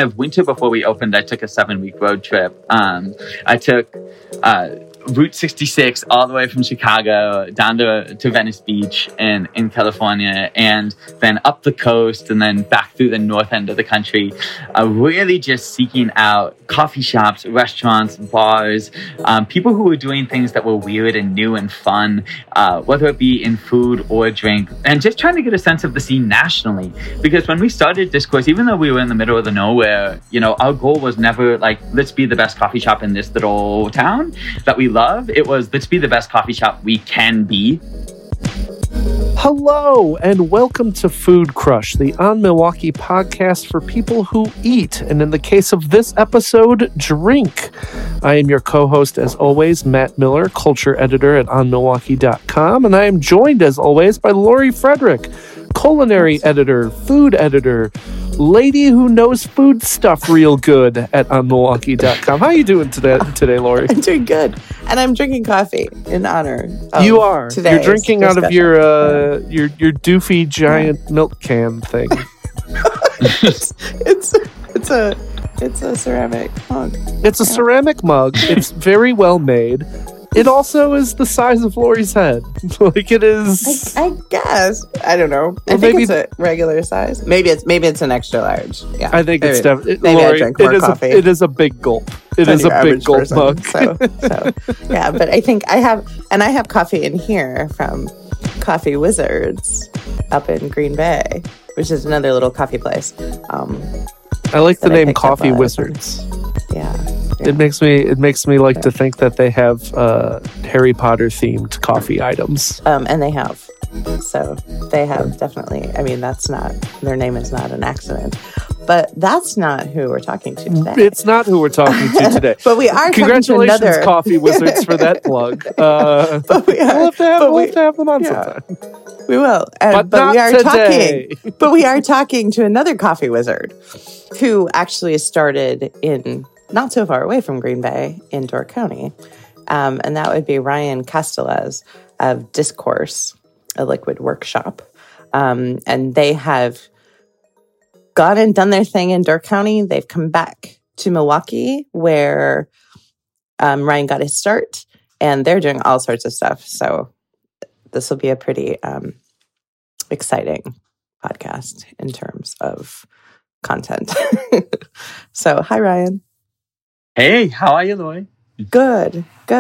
of winter before we opened, I took a 7-week road trip. I took Route 66 all the way from Chicago down to Venice Beach in California, and then up the coast and then back through the north end of the country, really just seeking out coffee shops, restaurants, bars, people who were doing things that were weird and new and fun, whether it be in food or drink, and just trying to get a sense of the scene nationally. Because when we started Discourse, even though we were in the middle of the nowhere, our goal was never like, let's be the best coffee shop in this little town that we love. It was, let's be the best coffee shop we can be. Hello, and welcome to Food Crush, the On Milwaukee podcast for people who eat, and in the case of this episode, drink. I am your co-host, as always, Matt Miller, culture editor at onmilwaukee.com, and I am joined, as always, by Lori Frederick, culinary editor, food editor, lady who knows food stuff real good at onmilwaukee.com. How are you doing today, Lori? I'm doing good. And I'm drinking coffee in honor of You are. You're drinking out of your doofy giant milk can thing. it's a ceramic mug. It's a ceramic mug. It's very well made. It also is the size of Lori's head. Like it is. I guess. I don't know. I think it's a regular size. Maybe it's an extra large. Yeah. I think it's definitely. Maybe Lori, I drink more coffee. It is a big gulp. It is a big gulp mug. So yeah. But I think I have coffee in here from Coffee Wizards up in Green Bay, which is another little coffee place. I like the name Coffee Wizards. Yeah. It makes me like to think that they have Harry Potter themed coffee items. And they have. So they have definitely. I mean, their name is not an accident. But that's not who we're talking to today. It's not who we're talking to today. But we are. Congratulations, talking to another... Coffee Wizards, for that plug. We'll have to have them on sometime. We will. But we are today. But we are talking to another coffee wizard who actually started in not so far away from Green Bay in Door County. And that would be Ryan Castellez of Discourse, a liquid workshop. And they have gone and done their thing in Door County. They've come back to Milwaukee where Ryan got his start, and they're doing all sorts of stuff. So this will be a pretty exciting podcast in terms of content. So, hi, Ryan. Hey, how are you, Lori? Good.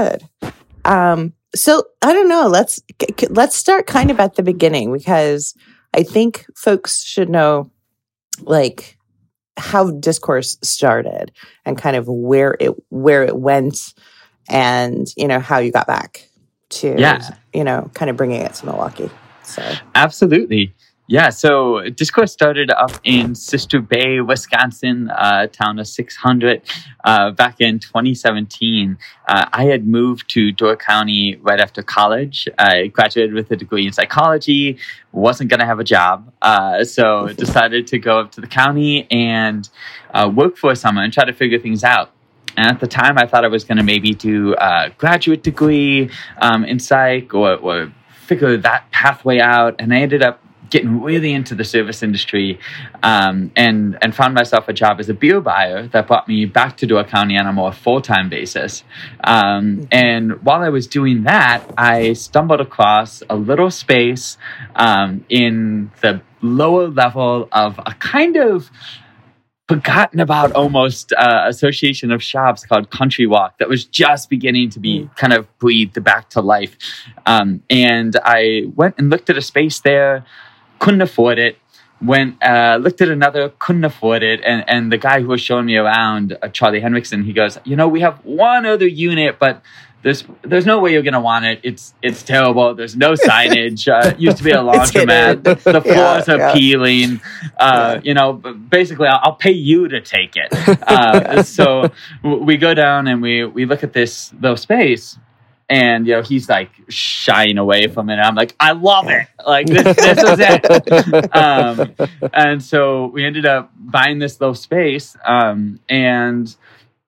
So I don't know. Let's start kind of at the beginning, because I think folks should know, like, how Discourse started and kind of where it went, and how you got back to kind of bringing it to Milwaukee. So absolutely. Yeah, so Discourse started up in Sister Bay, Wisconsin, a town of 600, back in 2017. I had moved to Door County right after college. I graduated with a degree in psychology, wasn't going to have a job, so decided to go up to the county and work for a summer and try to figure things out. And at the time, I thought I was going to maybe do a graduate degree in psych or figure that pathway out, and I ended up getting really into the service industry, and found myself a job as a beer buyer that brought me back to Door County on a more full-time basis. And while I was doing that, I stumbled across a little space in the lower level of a kind of forgotten about almost association of shops called Country Walk that was just beginning to be kind of breathed back to life. And I went and looked at a space there, couldn't afford it. Went, looked at another, couldn't afford it. And the guy who was showing me around, Charlie Henriksen, he goes, we have one other unit, but there's no way you're going to want it. It's terrible. There's no signage. It used to be a laundromat. The floors are peeling. Basically, I'll pay you to take it. So we go down and we look at this little space. And, he's like shying away from it. I'm like, I love it. Like, this is it. And so we ended up buying this little space. And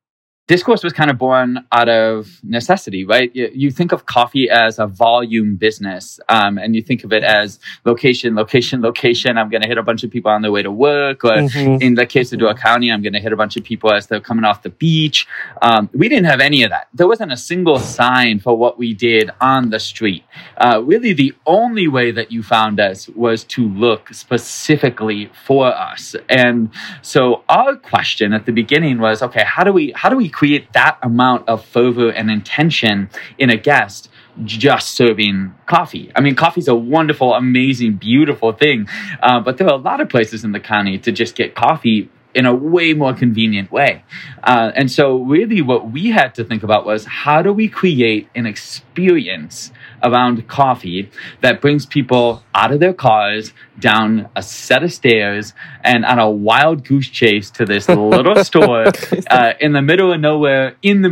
Discourse was kind of born out of necessity, right? You think of coffee as a volume business, and you think of it as location. I'm going to hit a bunch of people on their way to work, or in the case of Door County, I'm going to hit a bunch of people as they're coming off the beach. We didn't have any of that. There wasn't a single sign for what we did on the street. Really, the only way that you found us was to look specifically for us. And so our question at the beginning was, okay, how do we create that amount of fervor and intention in a guest just serving coffee? I mean, coffee's a wonderful, amazing, beautiful thing, but there are a lot of places in the county to just get coffee in a way more convenient way. And so really what we had to think about was, how do we create an experience around coffee that brings people out of their cars, down a set of stairs, and on a wild goose chase to this little store in the middle of nowhere,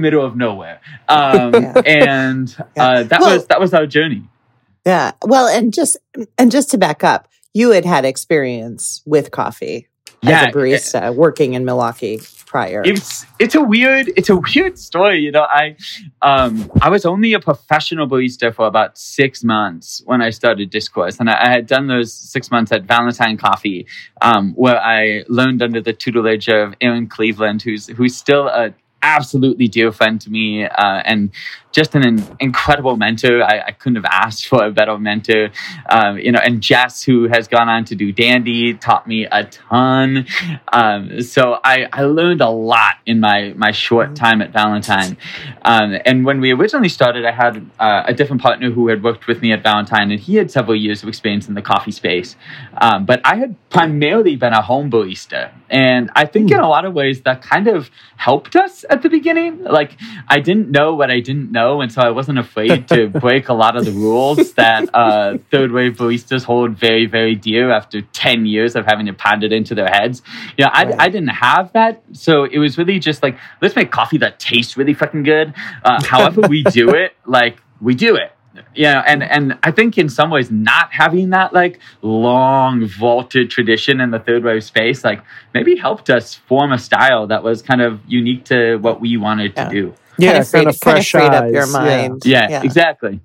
that was our journey. Yeah. Well, and just to back up, you had experience with coffee as a barista working in Milwaukee prior. It's a weird story. You know, I was only a professional barista for about 6 months when I started Discourse, and I had done those 6 months at Valentine Coffee, where I learned under the tutelage of Aaron Cleveland, who's still a absolutely dear friend to me, and just an incredible mentor. I couldn't have asked for a better mentor. And Jess, who has gone on to do Dandy, taught me a ton. So I learned a lot in my short time at Valentine. And when we originally started, I had a different partner who had worked with me at Valentine, and he had several years of experience in the coffee space. But I had primarily been a home barista. And I think in a lot of ways that kind of helped us at the beginning. Like, I didn't know what I didn't know, and so I wasn't afraid to break a lot of the rules that third-wave baristas hold very, very dear after 10 years of having it pounded into their heads. You know, I didn't have that, so it was really just like, let's make coffee that tastes really fucking good. However we do it, like, we do it. Yeah, and I think in some ways not having that like long vaulted tradition in the third wave space like maybe helped us form a style that was kind of unique to what we wanted to do. Yeah, kind of fresh freed eyes. Up your mind. Yeah, exactly.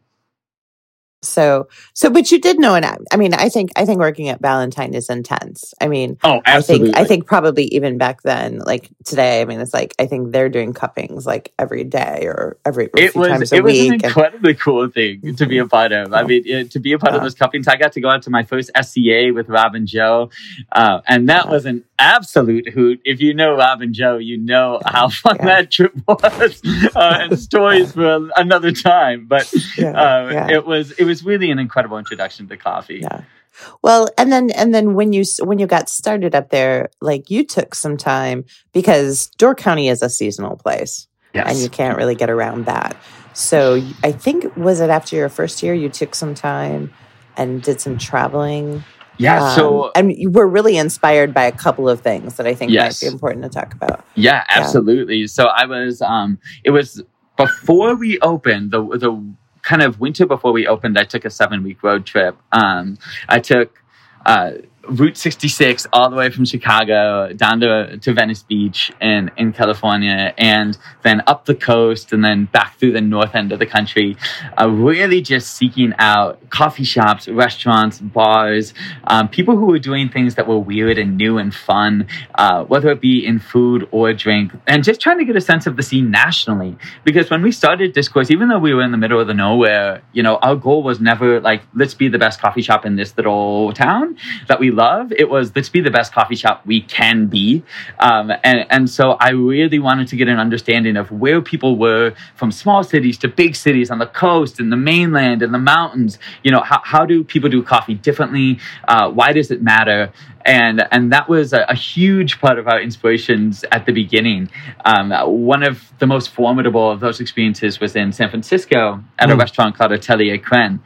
So, but you did know, and I mean, I think working at Valentine is intense. I mean, absolutely. I think probably even back then, like today, I mean, it's like I think they're doing cuppings like every day or every few times a week. It was an incredibly cool thing to be a part of. I mean, to be a part of those cuppings, I got to go out to my first SCA with Rob and Joe, and that was an absolute hoot. If you know Rob and Joe, you know how fun that trip was, and stories for another time. But it was really an incredible introduction to coffee. Yeah. Well, and then when you got started up there, like you took some time because Door County is a seasonal place, and you can't really get around that. So I think, was it after your first year you took some time and did some traveling? Yeah, and you were really inspired by a couple of things that I think might be important to talk about. Yeah, absolutely. Yeah. So I was, it was before we opened, the kind of winter before we opened, I took a 7-week road trip. I took Route 66 all the way from Chicago down to Venice Beach in California, and then up the coast and then back through the north end of the country, really just seeking out coffee shops, restaurants, bars, people who were doing things that were weird and new and fun, whether it be in food or drink, and just trying to get a sense of the scene nationally. Because when we started Discourse, even though we were in the middle of the nowhere, you know, our goal was never like, let's be the best coffee shop in this little town that we love. It was, let's be the best coffee shop we can be. And so I really wanted to get an understanding of where people were, from small cities to big cities on the coast and the mainland and the mountains. You know, how do people do coffee differently? Why does it matter? And that was a huge part of our inspirations at the beginning. One of the most formidable of those experiences was in San Francisco at a restaurant called Atelier Cren.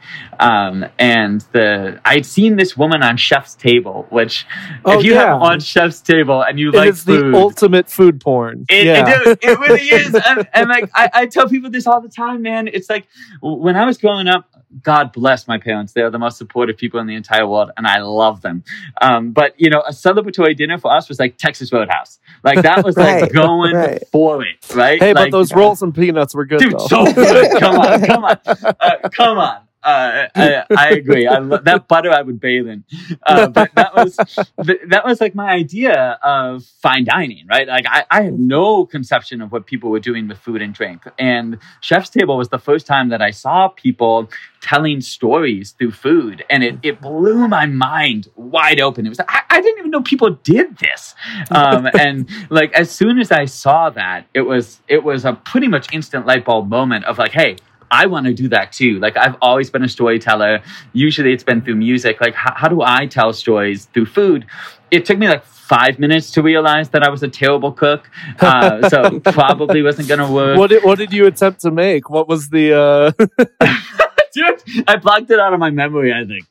And I'd seen this woman on Chef's Table, which if you have on Chef's Table and you like food, the ultimate food porn. It really is. And like I tell people this all the time, man. It's like when I was growing up, God bless my parents. They are the most supportive people in the entire world, and I love them. But, a celebratory dinner for us was like Texas Roadhouse. Like, that was like going for it, right? Hey, like, but those rolls and peanuts were good, dude, though. so good. Come on. I agree. That butter I would bathe in. But that was like my idea of fine dining, right? Like I had no conception of what people were doing with food and drink. And Chef's Table was the first time that I saw people telling stories through food. And it blew my mind wide open. It was I didn't even know people did this. And like as soon as I saw that, it was a pretty much instant light bulb moment of like, hey, I want to do that too. Like I've always been a storyteller. Usually it's been through music. Like how do I tell stories through food? It took me like 5 minutes to realize that I was a terrible cook. So probably wasn't going to work. What did you attempt to make? What was the... Dude, I blocked it out of my memory, I think.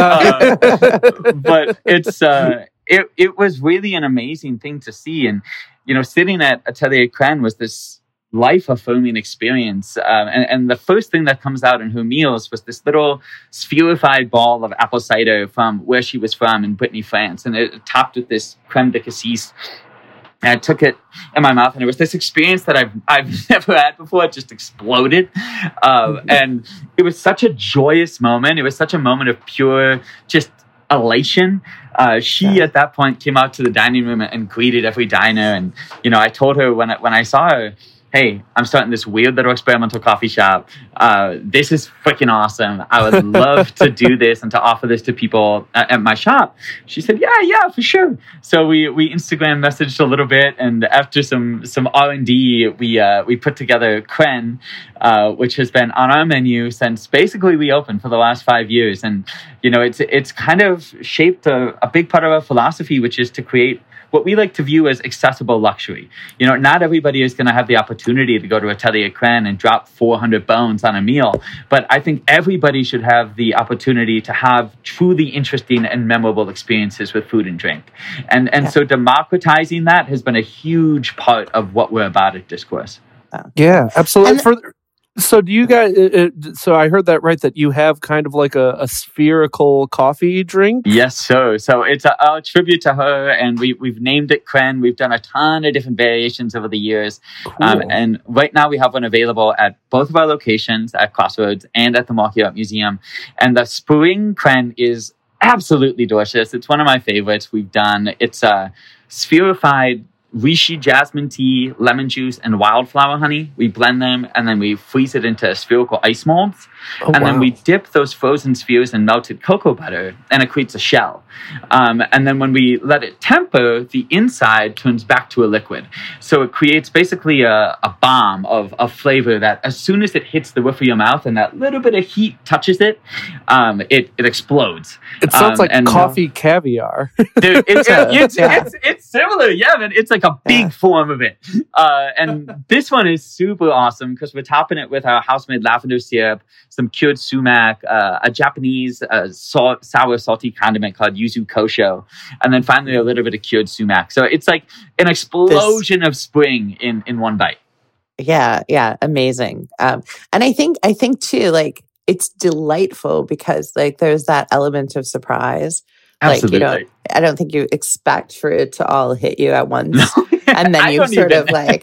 But it was really an amazing thing to see. And, sitting at Atelier Cren was this life-affirming experience. And the first thing that comes out in her meals was this little spherified ball of apple cider from where she was from in Brittany, France. And it topped with this creme de cassis. And I took it in my mouth, and it was this experience that I've never had before. It just exploded. And it was such a joyous moment. It was such a moment of pure just elation. She at that point came out to the dining room and greeted every diner. And, I told her when I saw her, hey, I'm starting this weird little experimental coffee shop. This is freaking awesome. I would love to do this and to offer this to people at my shop. She said, yeah, for sure. So we Instagram messaged a little bit, and after some R&D, we put together Cren, which has been on our menu since basically we opened for the last 5 years. And, it's kind of shaped a big part of our philosophy, which is to create what we like to view as accessible luxury. Not everybody is going to have the opportunity to go to Atelier Cren and drop 400 bones on a meal, but I think everybody should have the opportunity to have truly interesting and memorable experiences with food and drink. And so democratizing that has been a huge part of what we're about at Discourse. Yeah, absolutely. So do you guys, so I heard that right, that you have kind of like a spherical coffee drink? Yes, so it's a tribute to her, and we've named it Cren. We've done a ton of different variations over the years. Cool. And right now we have one available at both of our locations, at Crossroads and at the Marquis Art Museum. And the Spring Cren is absolutely delicious. It's one of my favorites we've done. It's a spherified reishi jasmine tea, lemon juice, and wildflower honey. We blend them, and then we freeze it into spherical ice molds. Then we dip those frozen spheres in melted cocoa butter, and it creates a shell. And then when we let it temper, the inside turns back to a liquid. So it creates basically a bomb of flavor that as soon as it hits the roof of your mouth and that little bit of heat touches it, it explodes. It sounds like coffee caviar. Dude, it's similar, yeah, man. It's like a big form of it. And this one is super awesome because we're topping it with our house-made lavender syrup, some cured sumac, a Japanese sour salty condiment called yuzu kosho, and then finally a little bit of cured sumac. So it's like an explosion of spring in one bite. Yeah, amazing. And I think too, like, it's delightful because like there's that element of surprise. Absolutely. Like, I don't think you expect for it to all hit you at once. And then you sort of like,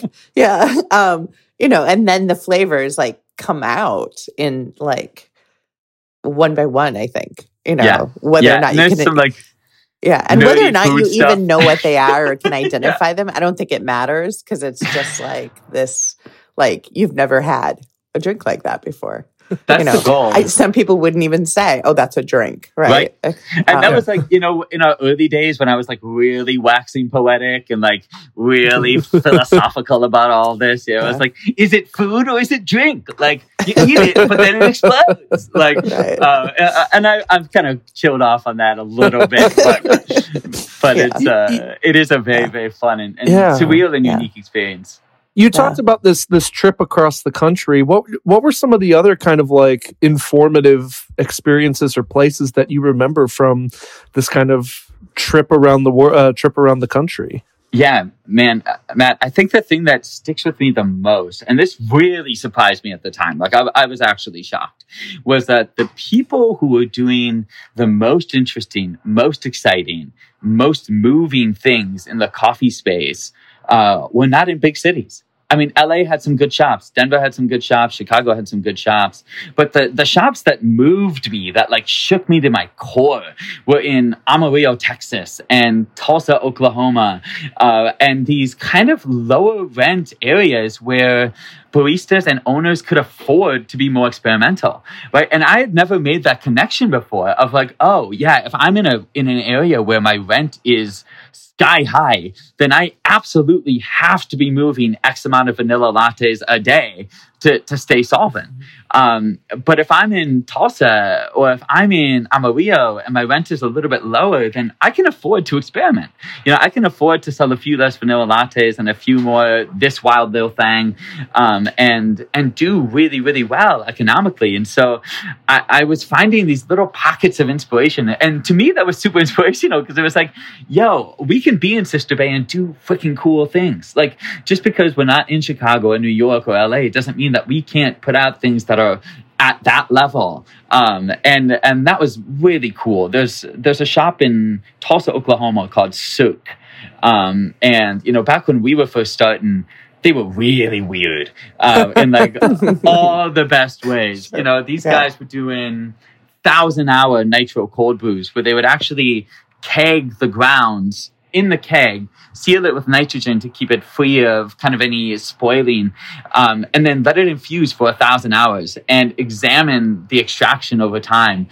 and then the flavors like come out in like one by one, I think, whether or not you can, and whether or not you even know what they are or can identify them. I don't think it matters because it's just like this, like you've never had a drink like that before. That's the goal. Some people wouldn't even say, "Oh, that's a drink," right? And that was like, in our early days when I was like really waxing poetic and like really philosophical about all this. I was like, "Is it food or is it drink?" Like you eat it, but then it explodes. Like, and I've kind of chilled off on that a little bit, but it is a very very fun and surreal and unique experience. You talked about this trip across the country. What were some of the other kind of like informative experiences or places that you remember from this kind of trip around the country? Yeah, man, Matt, I think the thing that sticks with me the most, and this really surprised me at the time, like I was actually shocked, was that the people who were doing the most interesting, most exciting, most moving things in the coffee space were not in big cities. I mean, LA had some good shops. Denver had some good shops. Chicago had some good shops. But the shops that moved me, that like shook me to my core, were in Amarillo, Texas, and Tulsa, Oklahoma, and these kind of lower rent areas where baristas and owners could afford to be more experimental, right? And I had never made that connection before of like, oh yeah, if I'm in an area where my rent is sky high, then I absolutely have to be moving X amount of vanilla lattes a day to stay solvent. But if I'm in Tulsa or if I'm in Amarillo and my rent is a little bit lower, then I can afford to experiment. I can afford to sell a few less vanilla lattes and a few more this wild little thing, and do really, really well economically. And so I was finding these little pockets of inspiration. And to me, that was super inspirational because it was like, yo, we can be in Sister Bay and do freaking cool things. Like, just because we're not in Chicago or New York or LA, it doesn't mean that we can't put out things that are at that level. And that was really cool. There's a shop in Tulsa, Oklahoma called Soak. And, back when we were first starting, they were really weird in like all the best ways. These guys were doing 1,000-hour nitro cold brews where they would actually keg the grounds in the keg, seal it with nitrogen to keep it free of kind of any spoiling, and then let it infuse for 1,000 hours and examine the extraction over time.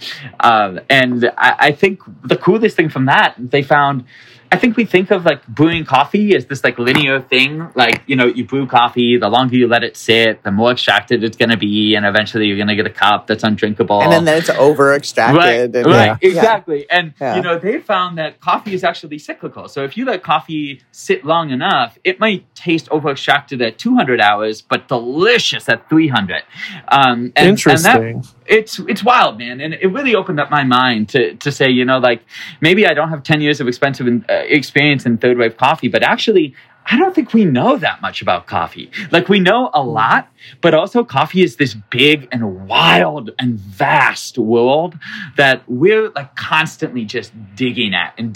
And I think the coolest thing from that, they found, I think we think of like brewing coffee as this like linear thing. Like, you brew coffee, the longer you let it sit, the more extracted it's going to be. And eventually you're going to get a cup that's undrinkable. And then it's over extracted. Right, exactly. And, they found that coffee is actually cyclical. So if you let coffee sit long enough, it might taste over extracted at 200 hours, but delicious at 300. Interesting. And it's wild, man. And it really opened up my mind to say, like, maybe I don't have 10 years of expensive experience in third wave coffee, but actually I don't think we know that much about coffee. Like, we know a lot, but also coffee is this big and wild and vast world that we're like constantly just digging at. And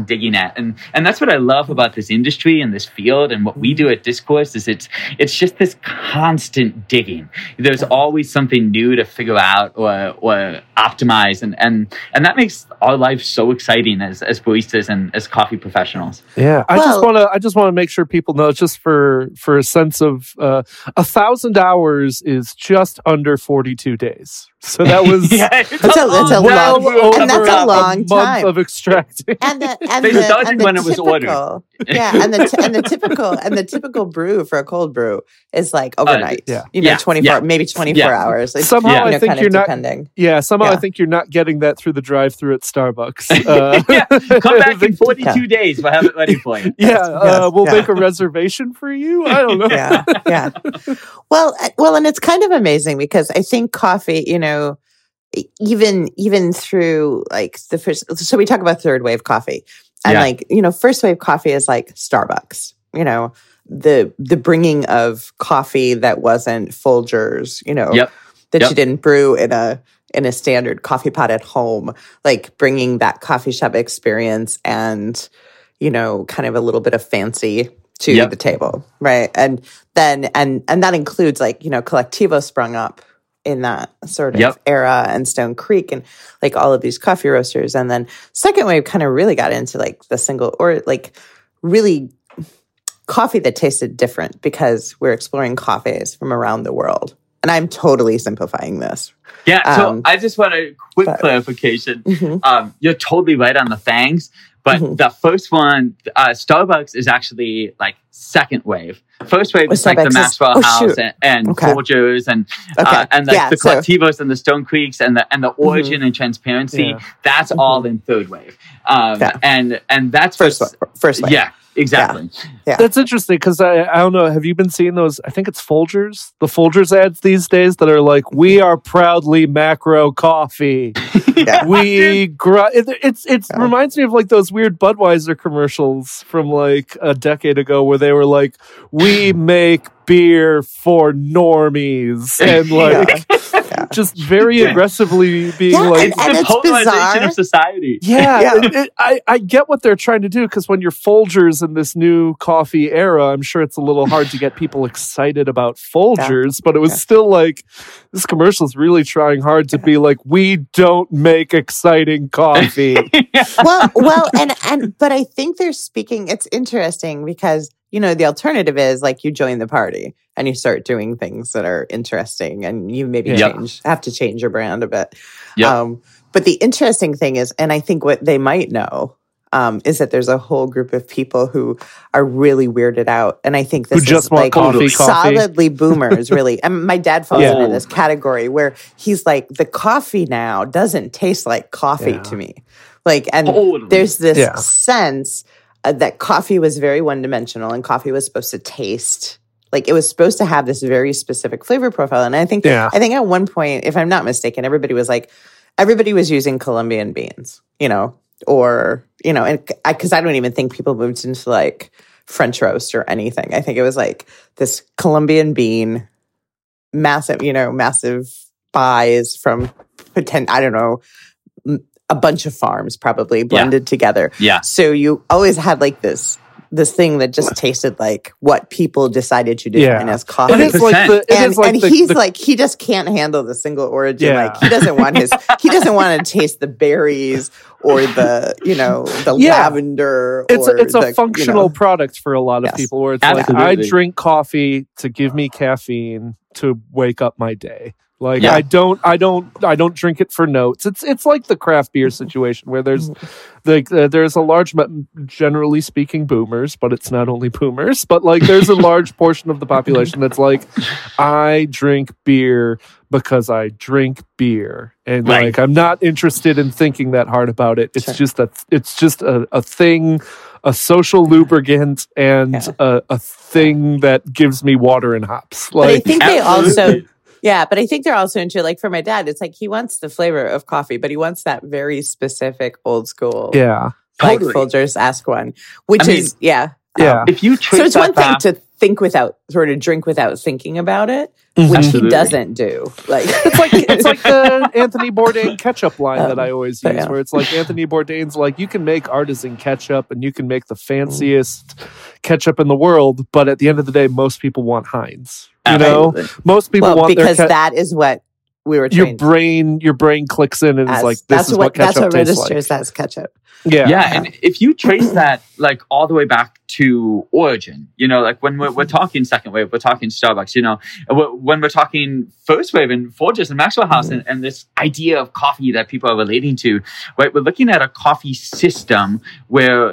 that's what I love about this industry and this field, and what we do at Discourse is it's just this constant digging. There's always something new to figure out or optimize, and that makes our life so exciting as baristas and as coffee professionals. Yeah, I just want to make sure people know, just for a sense of 1,000 hours is just under 42 days. So that was that's a long month time of extracting. And they started when it was ordered. Yeah, and the typical brew for a cold brew is like overnight. 24 maybe 24 hours. It's, somehow I think you're not. Depending. Yeah, somehow I think you're not getting that through the drive-through at Starbucks. Come back in 42 days. We'll have it ready for you. We'll make a reservation for you. I don't know. Yeah. Well, and it's kind of amazing because I think coffee, even through like the first, so we talk about third wave coffee, and first wave coffee is like Starbucks, the bringing of coffee that wasn't Folgers, that you didn't brew in a standard coffee pot at home, like bringing that coffee shop experience and, kind of a little bit of fancy to the table, right? And then and that includes like, Collectivo sprung up in that sort of era, and Stone Creek, and like all of these coffee roasters. And then second wave kind of really got into like the single, or like really coffee that tasted different, because we're exploring coffees from around the world. And I'm totally simplifying this. Yeah, so I just want a quick clarification. Mm-hmm. You're totally right on the fangs, but the first one, Starbucks, is actually like second wave. First wave is like the Maxwell House and Folgers and like the Collectivos and the Stone Creeks and the origin and transparency. Yeah. That's all in third wave. And that's first wave. Yeah. Exactly. Yeah. That's interesting because I don't know. Have you been seeing those? I think it's Folgers. The Folgers ads these days that are like, "We are proudly macro coffee." It reminds me of like those weird Budweiser commercials from like a decade ago where they were like, "We make beer for normies," and like just very aggressively being like, it's the polarization of society. I get what they're trying to do because when you're Folgers in this new coffee era, I'm sure it's a little hard to get people excited about Folgers, but it was still like, this commercial is really trying hard to be like, we don't make exciting coffee. But I think they're speaking, it's interesting because, you know, the alternative is like you join the party and you start doing things that are interesting and you maybe have to change your brand a bit. But the interesting thing is, and I think what they might know is that there's a whole group of people who are really weirded out. And I think this is like solidly boomers, really. And my dad falls into this category where he's like, the coffee now doesn't taste like coffee to me. Like, and there's this sense that coffee was very one-dimensional and coffee was supposed to taste like it was supposed to have this very specific flavor profile. And I think at one point, if I'm not mistaken, everybody was using Colombian beans, you know, or, you know, and because I don't even think people moved into like French roast or anything. I think it was like this Colombian bean, massive buys from a bunch of farms probably blended together. Yeah. So you always had like this thing that just tasted like what people decided to define as coffee. It is like he just can't handle the single origin. Like he doesn't want to taste the berries or the lavender. It's a functional product for a lot of people where it's like, I drink coffee to give me caffeine to wake up my day. Like I don't drink it for notes. It's like the craft beer situation where there's there's a large, generally speaking, boomers, but it's not only boomers, but like there's a large portion of the population that's like, I drink beer because I drink beer, and like I'm not interested in thinking that hard about it. It's just a thing, a social lubricant, and a thing that gives me water and hops. Like, but I think they also. Yeah, but I think they're also into, like, for my dad, it's like he wants the flavor of coffee, but he wants that very specific old school. Yeah. Like Folgers Ask One, which is. If you so it's one thing to drink without thinking about it, which he doesn't do. Like it's like the Anthony Bourdain ketchup line that I always use, where it's like Anthony Bourdain's like, you can make artisan ketchup and you can make the fanciest ketchup in the world, but at the end of the day, most people want Heinz. You know, most people want because that is what we were trained. Your brain clicks in and is like, this is what ketchup tastes like. Registers as ketchup. Yeah, and if you trace that like all the way back to origin, you know, like when we're talking second wave, we're talking Starbucks, you know, when we're talking first wave and Folgers and Maxwell House and this idea of coffee that people are relating to, right? We're looking at a coffee system where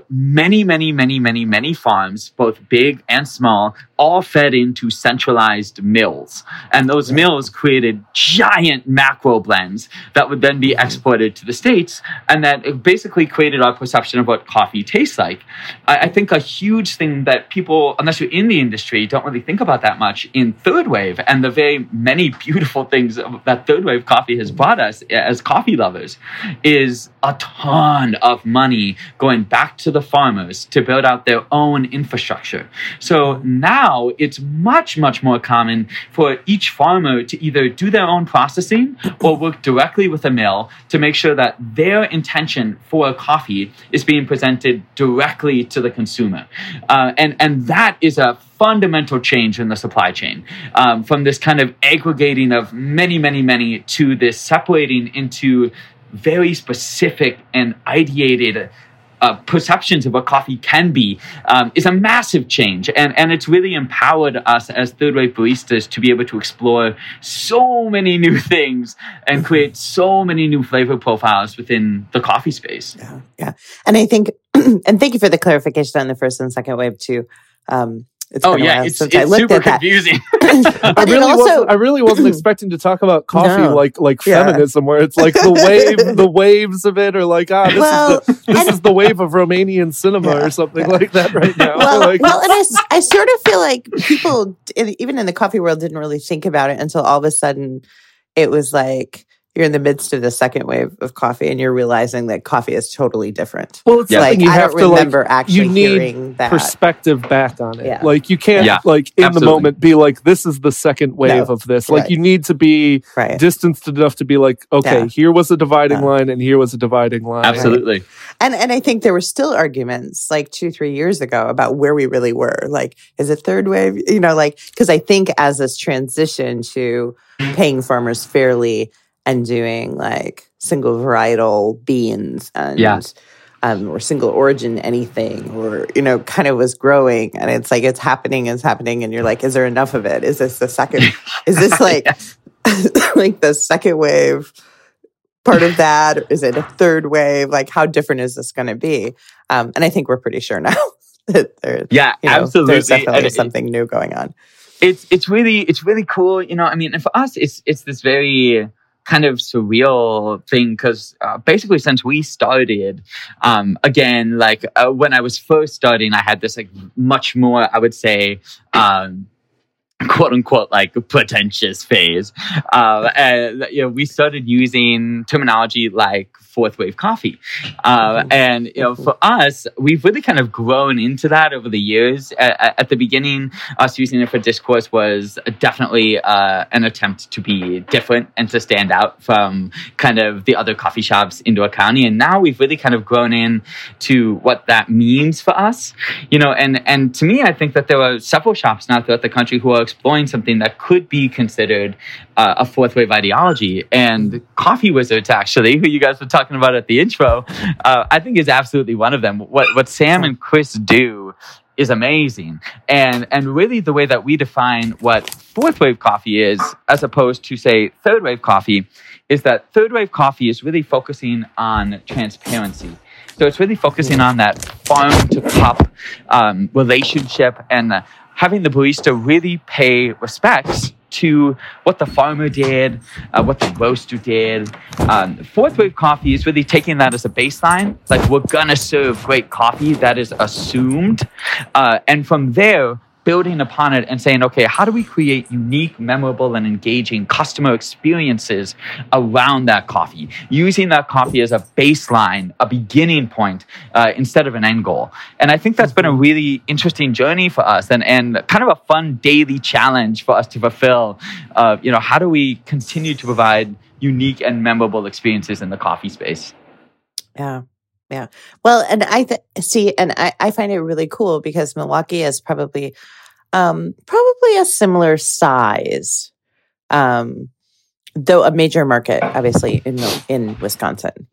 many farms, both big and small, all fed into centralized mills. And those mills created giant macro blends that would then be exported to the States, and that it basically created our perception of what coffee tastes like. I think a huge thing that people, unless you're in the industry, don't really think about that much in third wave, and the very many beautiful things that third wave coffee has brought us as coffee lovers, is a ton of money going back to the farmers to build out their own infrastructure. So now it's much more common for each farmer to either do their own processing or work directly with a mill to make sure that their intention for a coffee is being presented directly to the consumer. And that is a fundamental change in the supply chain, from this kind of aggregating of many to this separating into very specific and ideated perceptions of what coffee can be, is a massive change. And it's really empowered us as third wave baristas to be able to explore so many new things and create so many new flavor profiles within the coffee space. Yeah. And I think, and thank you for the clarification on the first and second wave too. It's been a while it's since I looked super at that. confusing. I really wasn't expecting to talk about coffee like feminism, where it's like the waves of it, or like this is the wave of Romanian cinema or something like that right now. And I sort of feel like people, even in the coffee world, didn't really think about it until all of a sudden it was like you're in the midst of the second wave of coffee and you're realizing that coffee is totally different. Well, it's like I don't remember actually hearing that. Perspective back on it. Yeah. Like you can't in the moment be like, this is the second wave of this. Like you need to be distanced enough to be like, okay, here was a dividing line and here was a dividing line. Absolutely. Right. And I think there were still arguments like 2-3 years ago about where we really were. Like, is it third wave? You know, like, because I think as this transition to paying farmers fairly and doing like single varietal beans and or single origin anything, or, you know, kind of was growing. And it's like, it's happening. And you're like, is there enough of it? Is this the second, is this like, like the second wave part of that? Or is it a third wave? Like, how different is this going to be? And I think we're pretty sure now that absolutely. There's definitely something new going on. It's really cool. You know, I mean, and for us, it's this very kind of surreal thing, because basically since we started, again, like when I was first starting, I had this like much more, I would say, quote unquote, like pretentious phase. And, you know, we started using terminology like fourth wave coffee. And, you know, for us, we've really kind of grown into that over the years. At the beginning, us using it for discourse was definitely an attempt to be different and to stand out from kind of the other coffee shops in Door County. And now we've really kind of grown in to what that means for us. You know, and to me, I think that there are several shops now throughout the country who are exploring something that could be considered a fourth wave ideology. And Coffee Wizards, actually, who you guys were talking about at the intro, I think is absolutely one of them. What Sam and Chris do is amazing. And really the way that we define what fourth wave coffee is, as opposed to, say, third wave coffee, is that third wave coffee is really focusing on transparency. So it's really focusing on that farm to cup relationship and having the barista really pay respects to what the farmer did, what the roaster did. Fourth wave coffee is really taking that as a baseline. Like, we're gonna serve great coffee, that is assumed. And from there, building upon it and saying, okay, how do we create unique, memorable, and engaging customer experiences around that coffee? Using that coffee as a baseline, a beginning point, instead of an end goal. And I think that's been a really interesting journey for us and kind of a fun daily challenge for us to fulfill. You know, how do we continue to provide unique and memorable experiences in the coffee space? Yeah. Yeah. Well, and I find it really cool because Milwaukee is probably a similar size, though a major market, obviously, in Wisconsin.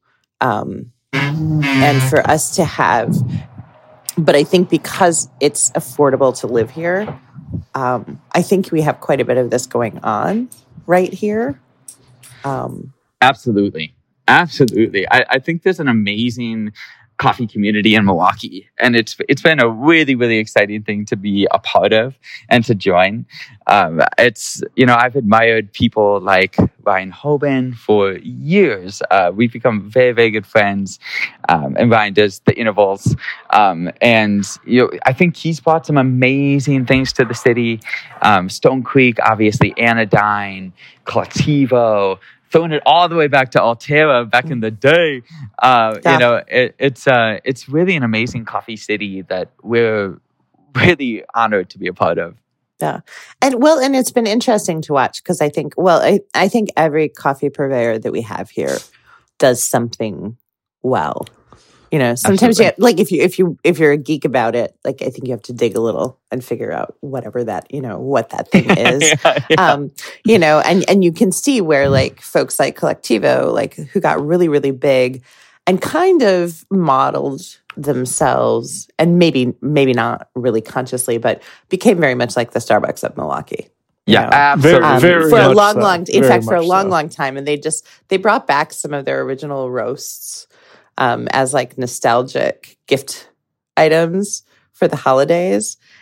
And for us to have, but I think because it's affordable to live here, I think we have quite a bit of this going on right here. Absolutely. I think there's an amazing coffee community in Milwaukee, and it's been a really, really exciting thing to be a part of and to join. It's, you know, I've admired people like Ryan Hoban for years. We've become very, very good friends, and Ryan does the intervals. And, you know, I think he's brought some amazing things to the city. Stone Creek, obviously, Anodyne, Collectivo, throwing it all the way back to Altera back in the day. You know, it's really an amazing coffee city that we're really honored to be a part of. Yeah. And it's been interesting to watch because I think every coffee purveyor that we have here does something well. You know, sometimes you have, like if you're a geek about it, like I think you have to dig a little and figure out whatever that, you know, what that thing is. You know, and you can see where like folks like Collectivo, like who got really, really big and kind of modeled themselves, and maybe not really consciously, but became very much like the Starbucks of Milwaukee. Yeah, absolutely. Very for a much long time. And they brought back some of their original roasts as like nostalgic gift items for the holidays.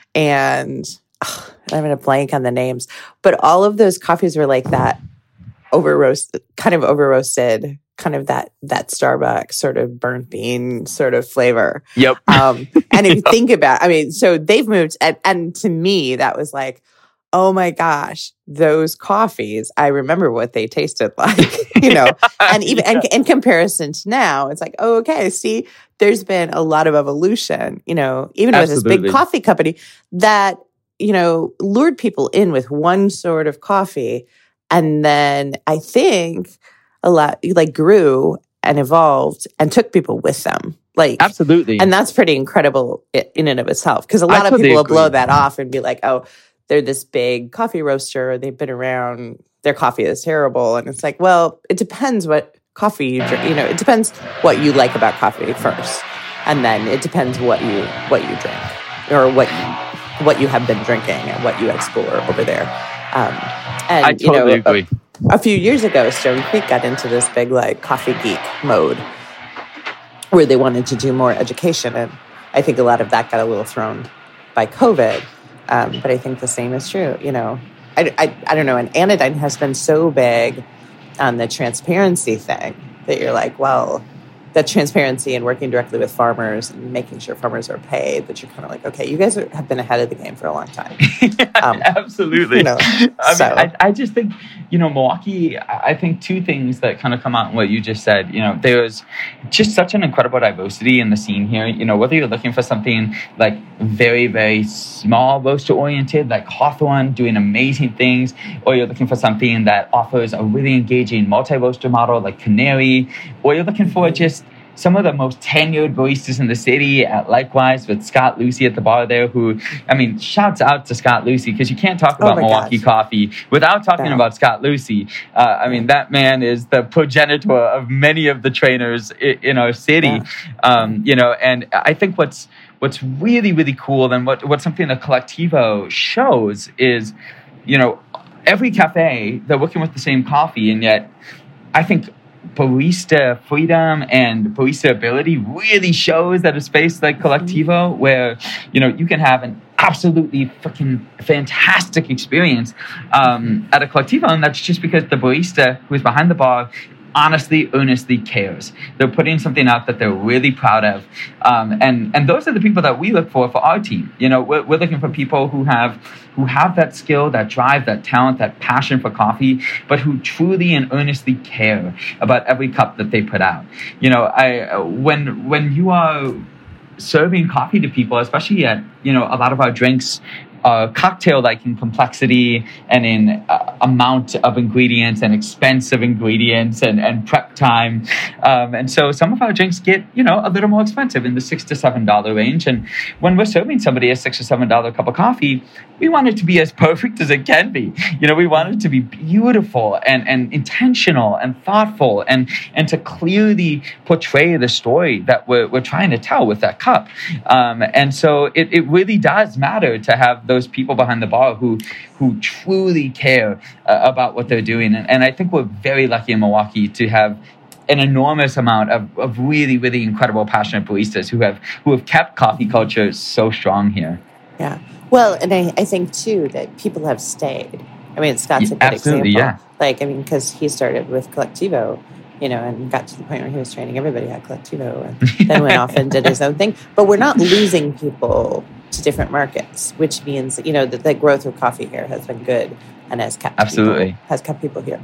And I'm going to blank on the names, but all of those coffees were like that over roasted, kind of that Starbucks sort of burnt bean sort of flavor. Yep. And if you think about, so they've moved, and to me, that was like, oh my gosh, those coffees, I remember what they tasted like, and even and in comparison to now, it's like, oh, okay, see, there's been a lot of evolution, even with this big coffee company that, lured people in with one sort of coffee. And then I think a lot like grew and evolved and took people with them. Absolutely. And that's pretty incredible in and of itself. Because a lot of people will blow that off and be like, oh, they're this big coffee roaster. They've been around. Their coffee is terrible. And it's like, well, it depends what coffee you drink. It depends what you like about coffee first. And then it depends what you drink or what you have been drinking and what you explore over there. And I totally agree. A few years ago, Stone Creek got into this big coffee geek mode where they wanted to do more education. And I think a lot of that got a little thrown by COVID. But I think the same is true. I don't know. And Anodyne has been so big on the transparency thing that you're like, well, that transparency and working directly with farmers and making sure farmers are paid, that you're kind of like, okay, you guys have been ahead of the game for a long time. Absolutely. I just think, Milwaukee, I think two things that kind of come out in what you just said, there's just such an incredible diversity in the scene here. Whether you're looking for something like very, very small roaster oriented, like Hawthorne doing amazing things, or you're looking for something that offers a really engaging multi-roaster model like Canary, or you're looking for just some of the most tenured baristas in the city, likewise with Scott Lucy at the bar there, who, shouts out to Scott Lucy, because you can't talk about Milwaukee coffee without talking about Scott Lucy. That man is the progenitor of many of the trainers in our city. Yeah. And I think what's really, really cool, and what something that Collectivo shows is, every cafe, they're working with the same coffee, and yet I think barista freedom and barista ability really shows at a space like Collectivo, where you can have an absolutely freaking fantastic experience at a Collectivo, and that's just because the barista who's behind the bar honestly, earnestly cares. They're putting something out that they're really proud of, and those are the people that we look for our team. We're looking for people who have that skill, that drive, that talent, that passion for coffee, but who truly and earnestly care about every cup that they put out. When you are serving coffee to people, especially at a lot of our drinks, cocktail-like in complexity and in amount of ingredients and expense of ingredients and prep time. And so some of our drinks get, a little more expensive in the $6 to $7 range. And when we're serving somebody a $6 or $7 cup of coffee, we want it to be as perfect as it can be. We want it to be beautiful and intentional and thoughtful and to clearly portray the story that we're trying to tell with that cup. And so it really does matter to have those people behind the bar who truly care about what they're doing. And I think we're very lucky in Milwaukee to have an enormous amount of really, really incredible, passionate baristas who have kept coffee culture so strong here. Yeah. Well, and I think, too, that people have stayed. Scott's a good example. Yeah. Because he started with Collectivo, and got to the point where he was training everybody at Collectivo and then went off and did his own thing. But we're not losing people to different markets, which means, that the growth of coffee here has been good and has kept people here.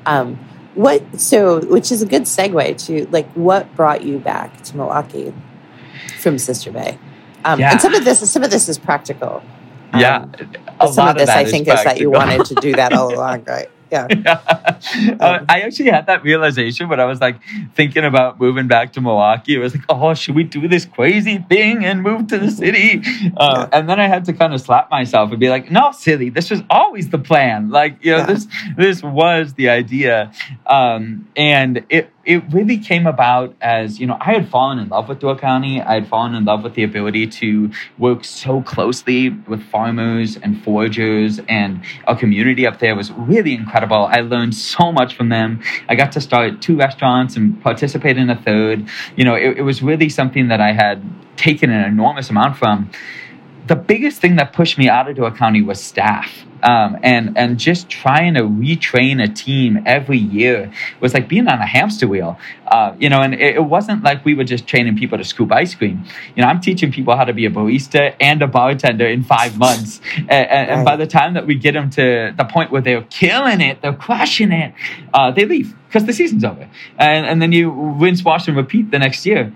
Which is a good segue to, what brought you back to Milwaukee from Sister Bay? And some of this is practical. Some of this, I think, is that you wanted to do that all along, right? Yeah. I actually had that realization when I was thinking about moving back to Milwaukee. It was oh, should we do this crazy thing and move to the city? And then I had to kind of slap myself and be like, no, silly, this was always the plan. This was the idea. And it really came about as, I had fallen in love with Door County. I had fallen in love with the ability to work so closely with farmers and foragers, and our community up there was really incredible. I learned so much from them. I got to start 2 restaurants and participate in a 3rd. It was really something that I had taken an enormous amount from. the biggest thing that pushed me out of Door County was staff. And just trying to retrain a team every year was like being on a hamster wheel, and it wasn't like we were just training people to scoop ice cream. I'm teaching people how to be a barista and a bartender in 5 months. And by the time that we get them to the point where they're killing it, they're crushing it, they leave because the season's over. And then you rinse, wash, and repeat the next year.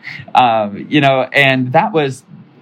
And that was,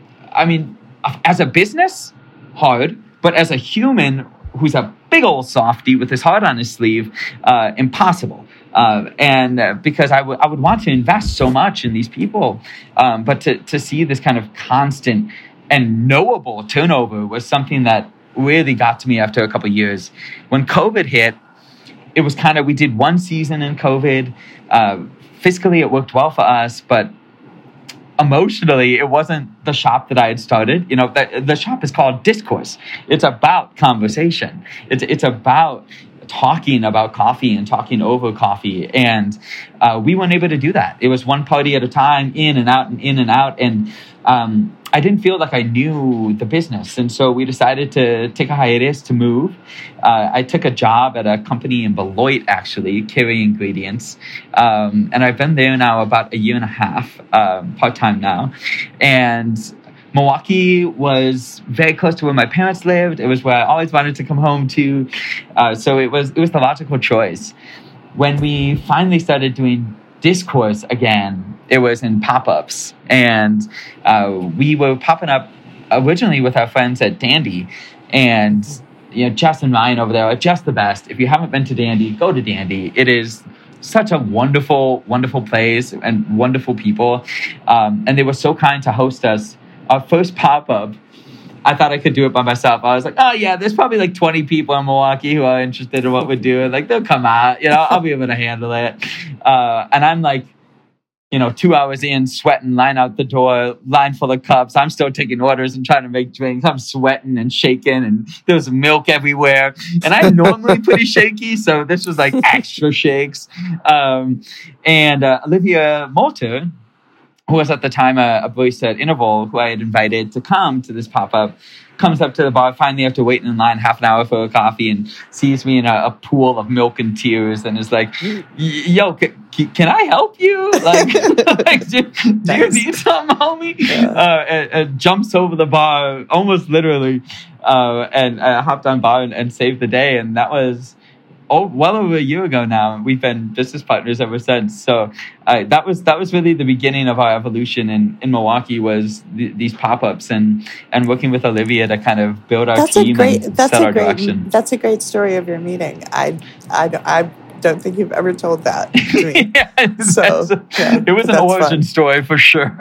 as a business, hard, but as a human who's a big old softy with his heart on his sleeve, impossible. Because I would want to invest so much in these people, but to see this kind of constant and knowable turnover was something that really got to me after a couple of years. When COVID hit, it was we did one season in COVID. Fiscally, it worked well for us, but emotionally, it wasn't the shop that I had started. The shop is called Discourse. It's about conversation. It's about talking about coffee and talking over coffee. And we weren't able to do that. It was one party at a time, in and out and in and out. And I didn't feel like I knew the business. And so we decided to take a hiatus, to move. I took a job at a company in Beloit, actually, carrying ingredients. And I've been there now about a year and a half, part-time now. And Milwaukee was very close to where my parents lived. It was where I always wanted to come home to. So it was the logical choice. When we finally started doing Discourse again, it was in pop-ups. And we were popping up originally with our friends at Dandy. And, Jess and Ryan over there are just the best. If you haven't been to Dandy, go to Dandy. It is such a wonderful, wonderful place and wonderful people. And they were so kind to host us. Our first pop-up, I thought I could do it by myself. I was like, oh, yeah, there's probably like 20 people in Milwaukee who are interested in what we're doing. Like, they'll come out. I'll be able to handle it. And I'm like, 2 hours in, sweating, line out the door, line full of cups. I'm still taking orders and trying to make drinks. I'm sweating and shaking, and there was milk everywhere. And I'm normally pretty shaky, so this was like extra shakes. And Olivia Moulter, who was at the time a barista at Interval, who I had invited to come to this pop-up, comes up to the bar finally after waiting in line half an hour for a coffee and sees me in a pool of milk and tears and is like, yo, can I help you? Like, do you need something, homie? Yeah. And jumps over the bar, almost literally, and hopped on bar and saved the day. And that was well over a year ago now. We've been business partners ever since. So that was really the beginning of our evolution in Milwaukee, was these pop-ups and working with Olivia to kind of build our team and set our direction. That's a great story of your meeting. I don't think you've ever told that to me. It was an origin story for sure.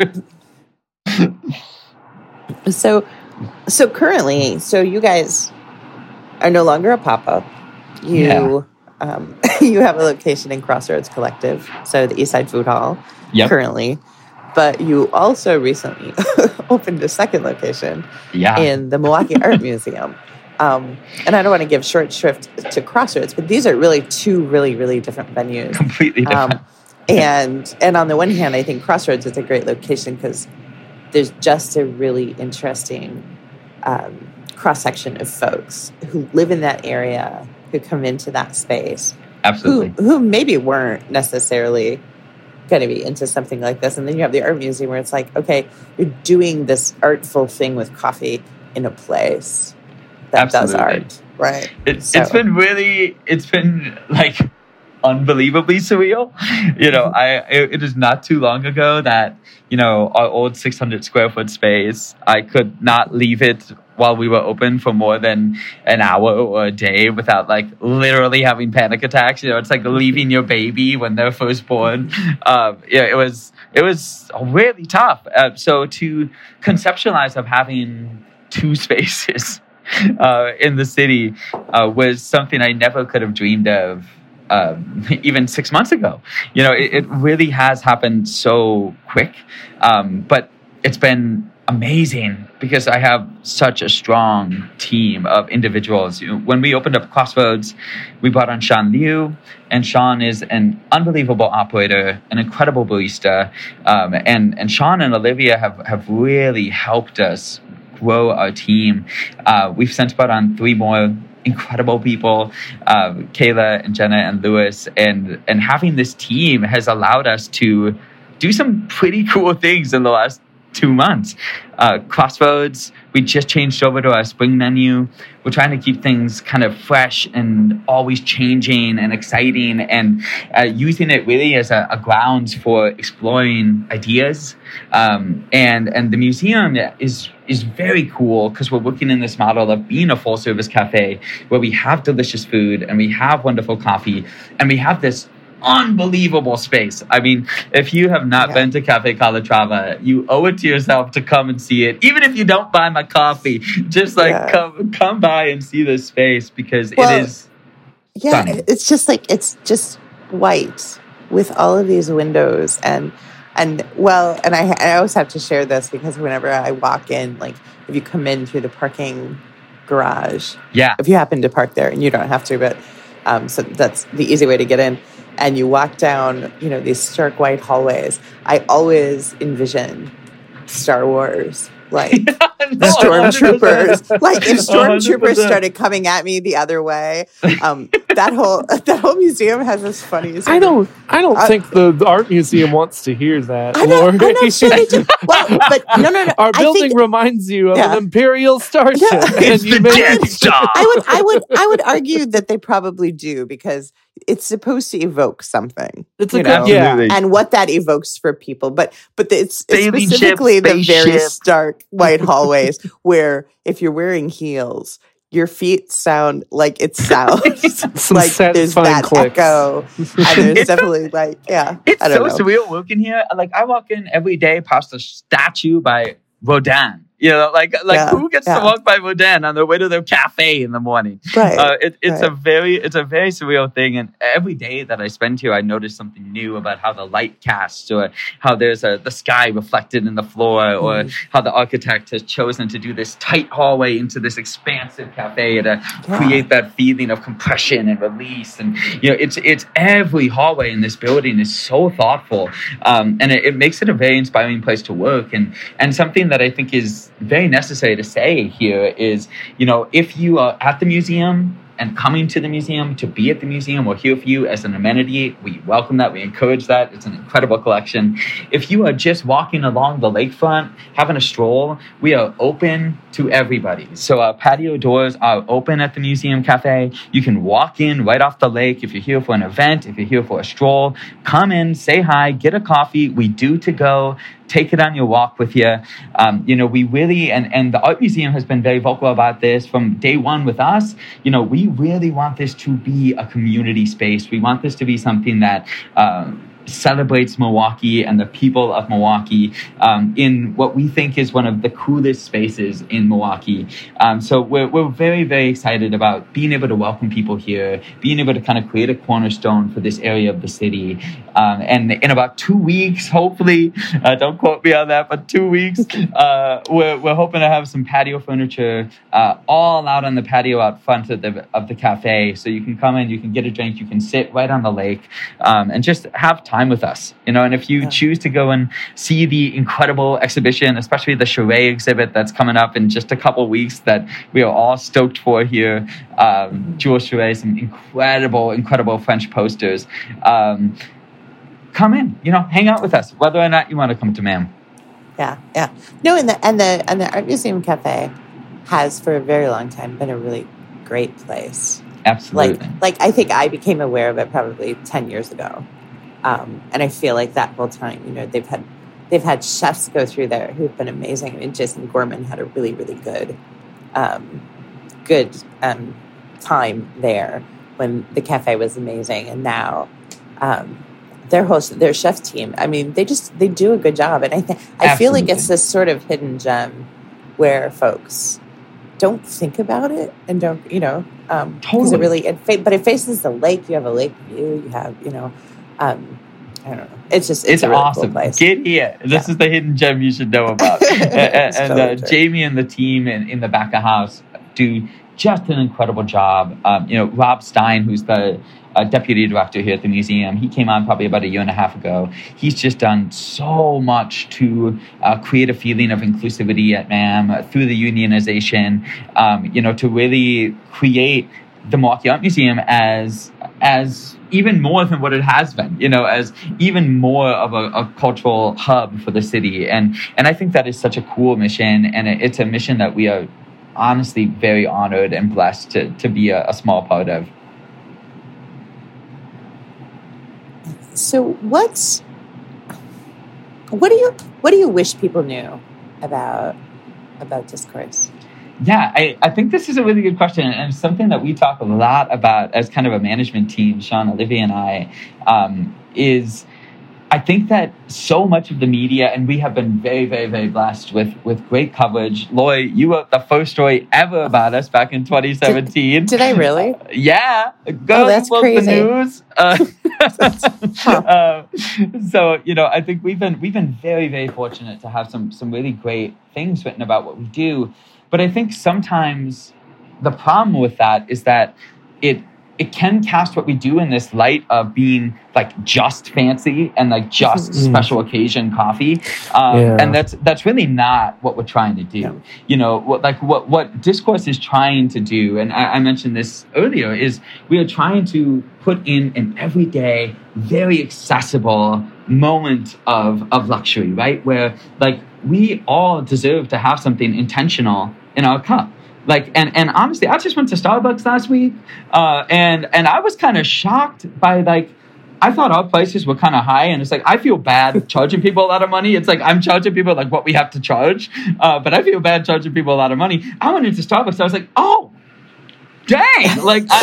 So currently, you guys are no longer a pop-up. You have a location in Crossroads Collective, so the Eastside Food Hall, currently. But you also recently opened a second location in the Milwaukee Art Museum. And I don't want to give short shrift to Crossroads, but these are really two really, really different venues. Completely different. And on the one hand, I think Crossroads is a great location because there's just a really interesting cross-section of folks who live in that area, who come into that space. Absolutely. Who maybe weren't necessarily going to be into something like this. And then you have the art museum where it's like, okay, you're doing this artful thing with coffee in a place that does art, right? It's been like unbelievably surreal. It is not too long ago that, our old 600 square foot space, I could not leave it while we were open for more than an hour or a day without like literally having panic attacks. It's like leaving your baby when they're first born. It was really tough. So to conceptualize of having two spaces in the city was something I never could have dreamed of even 6 months ago. It really has happened so quick, but it's been amazing because I have such a strong team of individuals. When we opened up Crossroads, we brought on Sean Liu, and Sean is an unbelievable operator, an incredible barista, and Sean and Olivia have really helped us grow our team. We've since brought on 3 more incredible people, Kayla and Jenna and Lewis, and having this team has allowed us to do some pretty cool things in the last 2 months. Crossroads, we just changed over to our spring menu. We're trying to keep things kind of fresh and always changing and exciting, and using it really as a grounds for exploring ideas. And the museum is very cool because we're working in this model of being a full service cafe where we have delicious food and we have wonderful coffee and we have this unbelievable space. I mean, if you have not been to Cafe Calatrava, you owe it to yourself to come and see it. Even if you don't buy my coffee, just come by and see this space because it is stunning. It's just white with all of these windows and I always have to share this because whenever I walk in, like if you come in through the parking garage, if you happen to park there, and you don't have to, but so that's the easy way to get in. And you walk down, these stark white hallways. I always envision Star Wars, like stormtroopers. Like if stormtroopers started coming at me the other way, that whole museum has this funny. I don't think the art museum wants to hear that. I'm not sure they do. Well, but no. Our building reminds you of an Imperial starship. It's the Death Star. I would argue that they probably do because it's supposed to evoke something. It's and what that evokes for people, but it's specifically the very stark white hallways where if you're wearing heels, your feet sound like it sounds like there's that clicks. Echo, and there's definitely it's so surreal working here. Like I walk in every day past a statue by Rodin. Who gets to walk by Rodin on their way to their cafe in the morning? Right. It's a very surreal thing. And every day that I spend here, I notice something new about how the light casts, or how there's the sky reflected in the floor, or how the architect has chosen to do this tight hallway into this expansive cafe to create that feeling of compression and release. And it's every hallway in this building is so thoughtful, and it makes it a very inspiring place to work. And something that I think is very necessary to say here is, if you are at the museum and coming to the museum to be at the museum, we're here for you as an amenity. We welcome that. We encourage that. It's an incredible collection. If you are just walking along the lakefront, having a stroll, we are open to everybody. So our patio doors are open at the Museum Cafe. You can walk in right off the lake. If you're here for an event, if you're here for a stroll, come in, say hi, get a coffee. We do to go. Take it on your walk with you. We really, and the Art Museum has been very vocal about this from day one with us. We really want this to be a community space. We want this to be something that celebrates Milwaukee and the people of Milwaukee in what we think is one of the coolest spaces in Milwaukee. So we're very, very excited about being able to welcome people here, being able to kind of create a cornerstone for this area of the city. And in about 2 weeks, hopefully, don't quote me on that, but 2 weeks, we're hoping to have some patio furniture all out on the patio out front of the cafe. So you can come in, you can get a drink, you can sit right on the lake, and just have time with us, and if you choose to go and see the incredible exhibition, especially the Charest exhibit that's coming up in just a couple weeks that we are all stoked for here, Jules Charest, some incredible French posters, come in, hang out with us, whether or not you want to come to MAM. No, and the Art Museum Cafe has for a very long time been a really great place. Absolutely. Like I think I became aware of it probably 10 years ago. And I feel like that whole time, they've had chefs go through there who've been amazing. I mean, Jason Gorman had a really, really good time there when the cafe was amazing. And now their chef team, I mean, they do a good job. And I feel like it's this sort of hidden gem where folks don't think about it and don't, totally. But it faces the lake. You have a lake view. You have, I don't know. It's a really awesome. Cool place. Get here. This is the hidden gem you should know about. and Jamie and the team in the back of house do just an incredible job. Rob Stein, who's the deputy director here at the museum. He came on probably about a year and a half ago. He's just done so much to create a feeling of inclusivity at MAM through the unionization, to really create the Milwaukee Art Museum as even more than what it has been, as even more of a cultural hub for the city. And I think that is such a cool mission. And it's a mission that we are honestly very honored and blessed to be a small part of. So what do you wish people knew about Discourse? Yeah, I think this is a really good question, and it's something that we talk a lot about as kind of a management team, Sean, Olivia, and I, is I think that so much of the media, and we have been very, very, very blessed with great coverage. Lori, you wrote the first story ever about us back in 2017. Did I really? Yeah. Go that's crazy. The news. So, I think we've been very, very fortunate to have some really great things written about what we do. But I think sometimes the problem with that is that it can cast what we do in this light of being like just fancy and like just special occasion coffee. And that's really not what we're trying to do. Yeah. What Discourse is trying to do, and I mentioned this earlier, is we are trying to put in an everyday, very accessible moment of luxury, right? Where like we all deserve to have something intentional in our cup. And honestly, I just went to Starbucks last week, and I was kind of shocked by I thought our prices were kind of high, and it's like I feel bad charging people a lot of money. It's like I'm charging people like what we have to charge, but I feel bad charging people a lot of money. I went into Starbucks, I was like, oh, dang!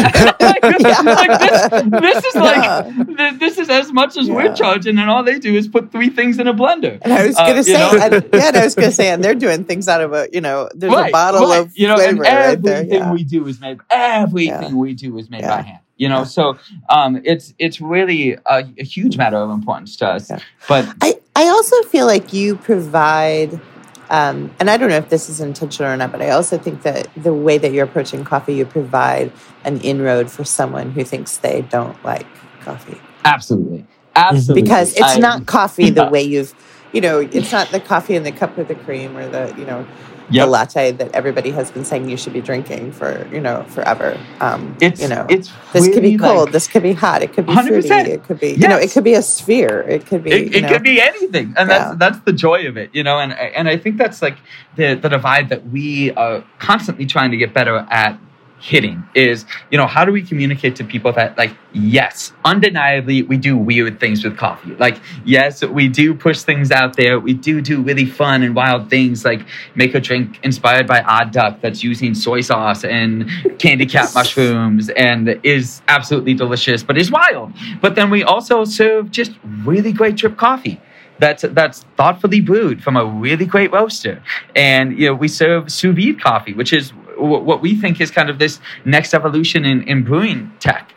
This is as much as we're charging, and all they do is put 3 things in a blender. And I was going to say, and they're doing things out of there's a bottle of flavor and everything we do is made. Everything we do is made by hand. So it's really a huge matter of importance to us. Yeah. But I also feel like you provide. And I don't know if this is intentional or not, but I also think that the way that you're approaching coffee, you provide an inroad for someone who thinks they don't like coffee. Absolutely. Because it's not coffee the way it's not the coffee in the cup with the cream or the latte that everybody has been saying you should be drinking for, forever. This could be cold. This could be hot. It could be 100%. Fruity. It could be, it could be a sphere. It could be, it could be anything. And that's the joy of it, and I think that's like the divide that we are constantly trying to get better at hitting is, how do we communicate to people that yes, undeniably, we do weird things with coffee. Yes, we do push things out there. We do really fun and wild things like make a drink inspired by Odd Duck that's using soy sauce and candy cat mushrooms and is absolutely delicious, but is wild. But then we also serve just really great drip coffee that's thoughtfully brewed from a really great roaster. And, we serve sous vide coffee, which is what we think is kind of this next evolution in brewing tech.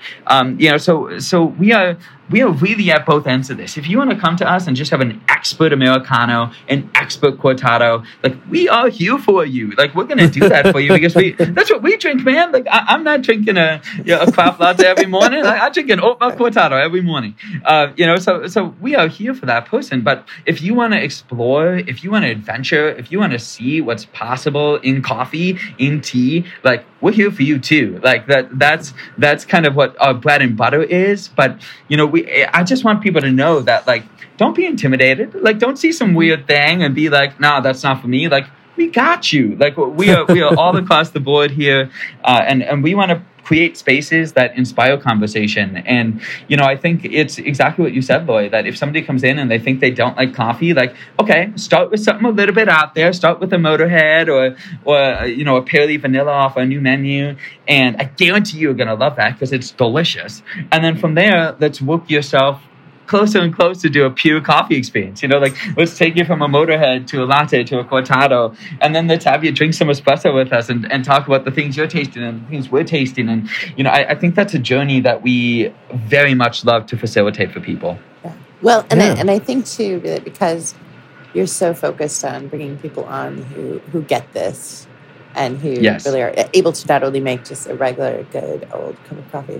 So we are really at both ends of this. If you want to come to us and just have an expert Americano, an expert cortado, we are here for you. We're going to do that for you because that's what we drink, man. I'm not drinking a craft latte every morning. I drink an oat milk cortado every morning. So we are here for that person. But if you want to explore, if you want to adventure, if you want to see what's possible in coffee, in tea, we're here for you too. That's kind of what our bread and butter is. But I just want people to know that don't be intimidated. Don't see some weird thing and be like, no, that's not for me. We got you. We are all across the board here, and we want to create spaces that inspire conversation. And, I think it's exactly what you said, Lori, that if somebody comes in and they think they don't like coffee, okay, start with something a little bit out there. Start with a Motorhead or a Pale Leaf Vanilla off a new menu. And I guarantee you're going to love that because it's delicious. And then from there, let's work yourself closer and closer to a pure coffee experience. Let's take you from a Motorhead to a latte to a cortado, and then let's have you drink some espresso with us and talk about the things you're tasting and the things we're tasting. And, I think that's a journey that we very much love to facilitate for people. Yeah. Well, and I think too, because you're so focused on bringing people on who get this and who really are able to not only make just a regular good old cup of coffee,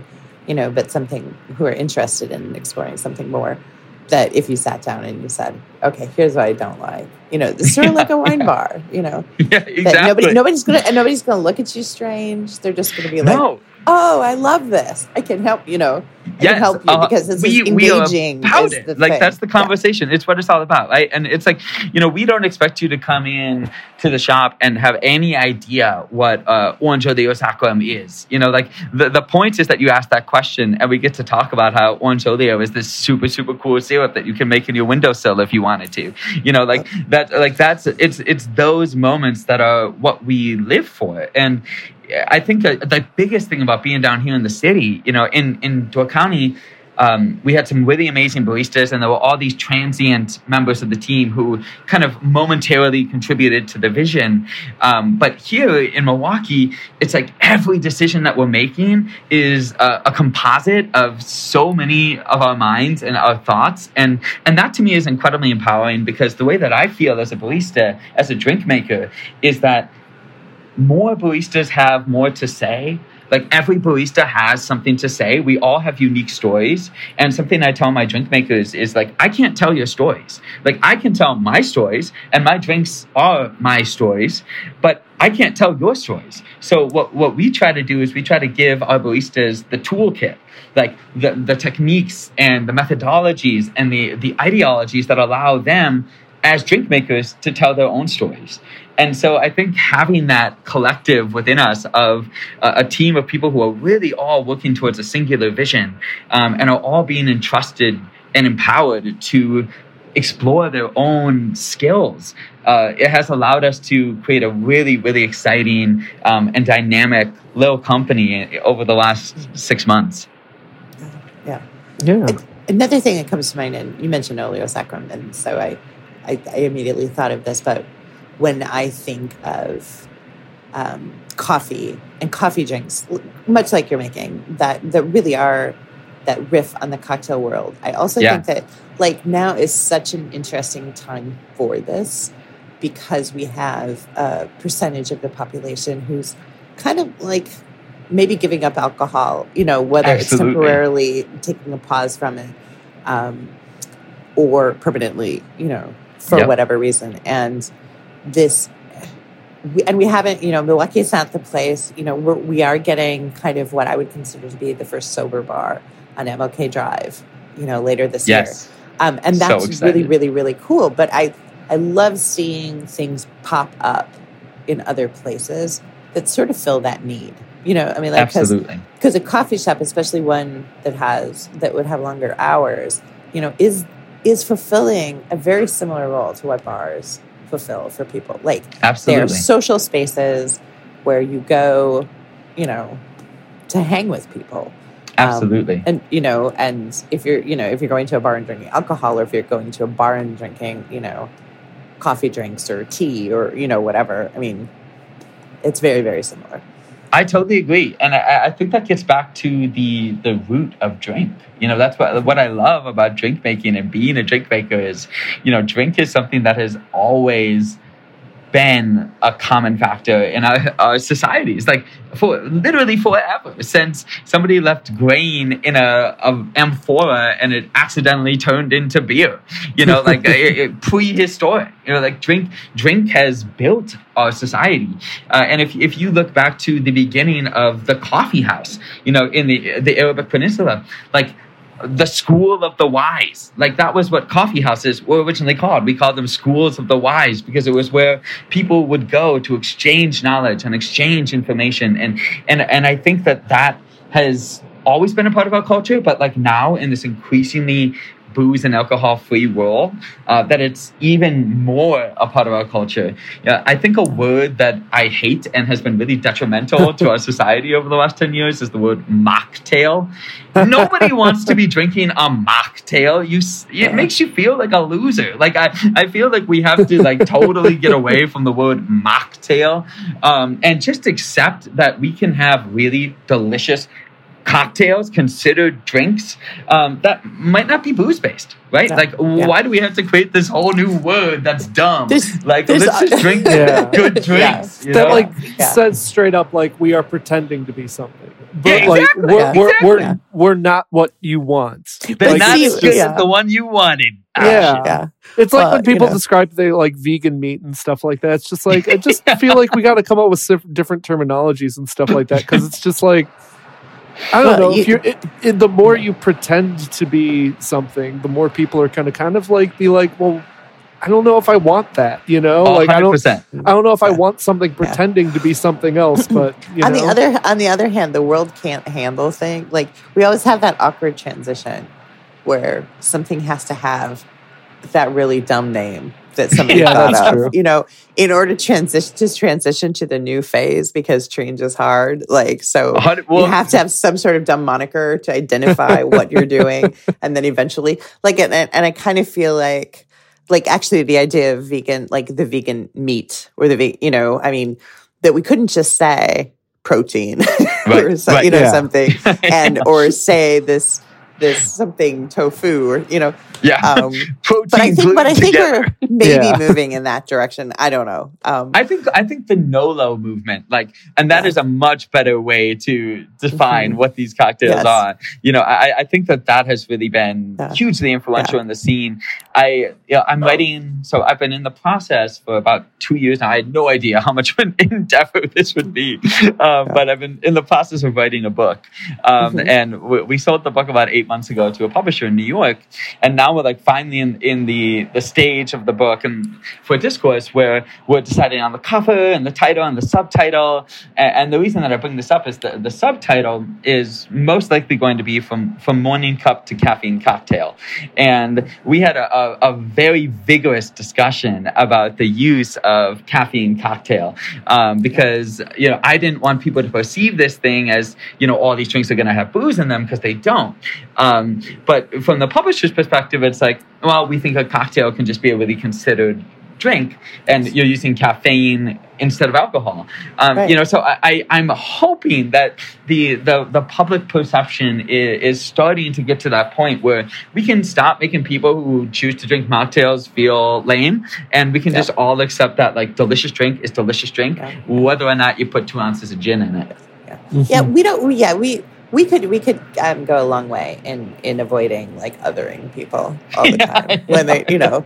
but who are interested in exploring something more, that if you sat down and you said, okay, here's what I don't like, it's sort of like a wine bar, Yeah, exactly. Nobody's gonna look at you strange. They're just gonna be like, no. Oh, I love this. I can help, I can help you because it's engaging. We that's the conversation. Yeah. It's what it's all about, right? And it's like, we don't expect you to come in to the shop and have any idea what Orange Oleo Saccharum is. The point is that you ask that question and we get to talk about how Orange Oleo is this super, super cool syrup that you can make in your windowsill if you wanted to. It's those moments that are what we live for. And I think the biggest thing about being down here in the city, in Door County, we had some really amazing baristas, and there were all these transient members of the team who kind of momentarily contributed to the vision. But here in Milwaukee, it's like every decision that we're making is a composite of so many of our minds and our thoughts. And that to me is incredibly empowering, because the way that I feel as a barista, as a drink maker, is that more baristas have more to say. Like, every barista has something to say. We all have unique stories. And something I tell my drink makers is, like, I can't tell your stories. Like, I can tell my stories, and my drinks are my stories, but I can't tell your stories. So what we try to do is we try to give our baristas the toolkit, like the techniques and the methodologies and the ideologies that allow them as drink makers to tell their own stories. And so I think having that collective within us of a team of people who are really all working towards a singular vision, and are all being entrusted and empowered to explore their own skills, it has allowed us to create a really, really exciting and dynamic little company over the last 6 months. Yeah. Another thing that comes to mind, and you mentioned Oleo Saccharum, and so I immediately thought of this, but when I think of coffee and coffee drinks, much like you're making, that really are that riff on the cocktail world, I also think that, like, now is such an interesting time for this, because we have a percentage of the population who's kind of like maybe giving up alcohol, whether Absolutely. It's temporarily taking a pause from it, or permanently, for whatever reason. And we haven't, Milwaukee is not the place, we are getting kind of what I would consider to be the first sober bar on MLK Drive, later this year. And that's really, really, really cool. But I love seeing things pop up in other places that sort of fill that need. Absolutely. Because a coffee shop, especially one that would have longer hours, is fulfilling a very similar role to what bars fulfill for people. Like, Absolutely. They're social spaces where you go, to hang with people. Absolutely. And if you're going to a bar and drinking alcohol, or if you're going to a bar and drinking, coffee drinks or tea or, whatever, I mean, it's very, very similar. I totally agree. And I think that gets back to the root of drink. That's what I love about drink making and being a drink maker is, drink is something that has always been a common factor in our societies, like for literally forever, since somebody left grain in a amphora and it accidentally turned into beer, prehistoric, drink has built our society. And if you look back to the beginning of the coffee house, in the Arabic Peninsula, like, the school of the wise, like, that was what coffee houses were originally called. We called them schools of the wise because it was where people would go to exchange knowledge and exchange information. And I think that has always been a part of our culture, but like now in this increasingly booze and alcohol-free world, that it's even more a part of our culture. I think a word that I hate and has been really detrimental to our society over the last 10 years is the word mocktail. Nobody wants to be drinking a mocktail. It makes you feel like a loser. Like, I feel like we have to like totally get away from the word mocktail, and just accept that we can have really delicious cocktails considered drinks that might not be booze based, right? Why do we have to create this whole new word that's dumb? Let's just drink good drinks. That says straight up, like, we are pretending to be something. but we're not what you want. They're not as good as the one you wanted. Yeah. It's like when people describe they like vegan meat and stuff like that. It's just like I just feel like we got to come up with different terminologies and stuff like that because it's just like I don't know. If you're the more you pretend to be something, the more people are kind of like be like, well, I don't know if I want that, you know. Like 100%. I don't know if I want something pretending to be something else. But you on know. the other hand, the world can't handle things. Like we always have that awkward transition where something has to have that really dumb name that somebody thought of, true. you know, in order to transition to the new phase because change is hard. Like, so you have to have some sort of dumb moniker to identify what you're doing. And then eventually, like, and I kind of feel like actually the idea of vegan, like the vegan meat or you know, I mean, that we couldn't just say protein or something or say this something tofu or, you know, but I think we're maybe moving in that direction. I don't know. I think the NOLO movement, and that is a much better way to define what these cocktails are. You know, I think that has really been hugely influential in the scene. I'm writing, so I've been in the process for about 2 years now. I had no idea how much of an endeavor this would be, but I've been in the process of writing a book, and we sold the book about 8 months ago to a publisher in New York, and now we're finally in the stage of the book and for Discourse where we're deciding on the cover and the title and the subtitle. And the reason that I bring this up is the subtitle is most likely going to be from morning cup to caffeine cocktail. And we had a very vigorous discussion about the use of caffeine cocktail because, you know, I didn't want people to perceive this thing as, you know, all these drinks are going to have booze in them because they don't. But from the publisher's perspective, it's like, well, we think a cocktail can just be a really considered drink, and you're using caffeine instead of alcohol. You know, so I'm hoping that the public perception is starting to get to that point where we can stop making people who choose to drink mocktails feel lame, and we can just all accept that delicious drink is delicious drink, whether or not you put 2 ounces of gin in it. We could go a long way in avoiding othering people all the time when they, you know,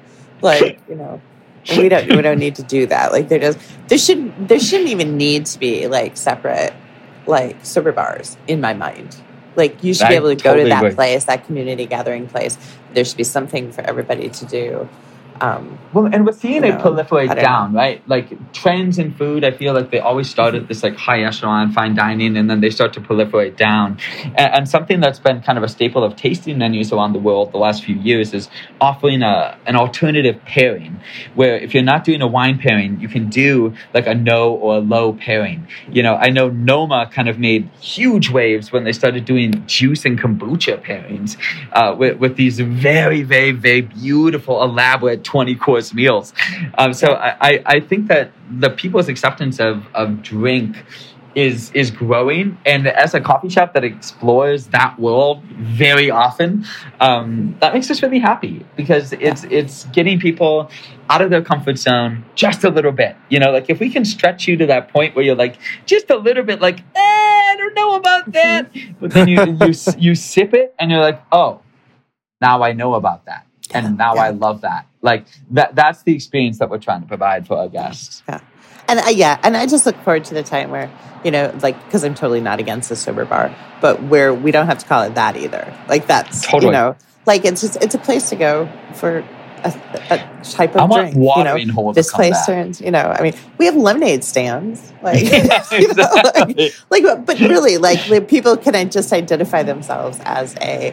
we don't need to do that. There shouldn't even need to be separate sober bars in my mind. You should be able to go to that place, that community gathering place. There should be something for everybody to do. Well, and we're seeing it proliferate down, right? Trends in food, I feel like they always start at this high echelon fine dining, and then they start to proliferate down. And something that's been kind of a staple of tasting menus around the world the last few years is offering an alternative pairing, where if you're not doing a wine pairing, you can do a no or a low pairing. You know, I know Noma kind of made huge waves when they started doing juice and kombucha pairings with these very, very, very beautiful, elaborate 20-course meals. So I think that the people's acceptance of drink is growing, and as a coffee shop that explores that world very often, that makes us really happy because it's getting people out of their comfort zone just a little bit. You know, if we can stretch you to that point where you're just a little bit I don't know about that, but then you sip it and you're like, oh, now I know about that. And now I love that. That's the experience that we're trying to provide for our guests. Yeah. And I just look forward to the time where, you know, because I'm totally not against the sober bar, but where we don't have to call it that either. That's, totally. You know, it's a place to go for a type of drink. I want watering holes. This place turns, you know, I mean, we have lemonade stands, exactly. You know, but really, people can just identify themselves as a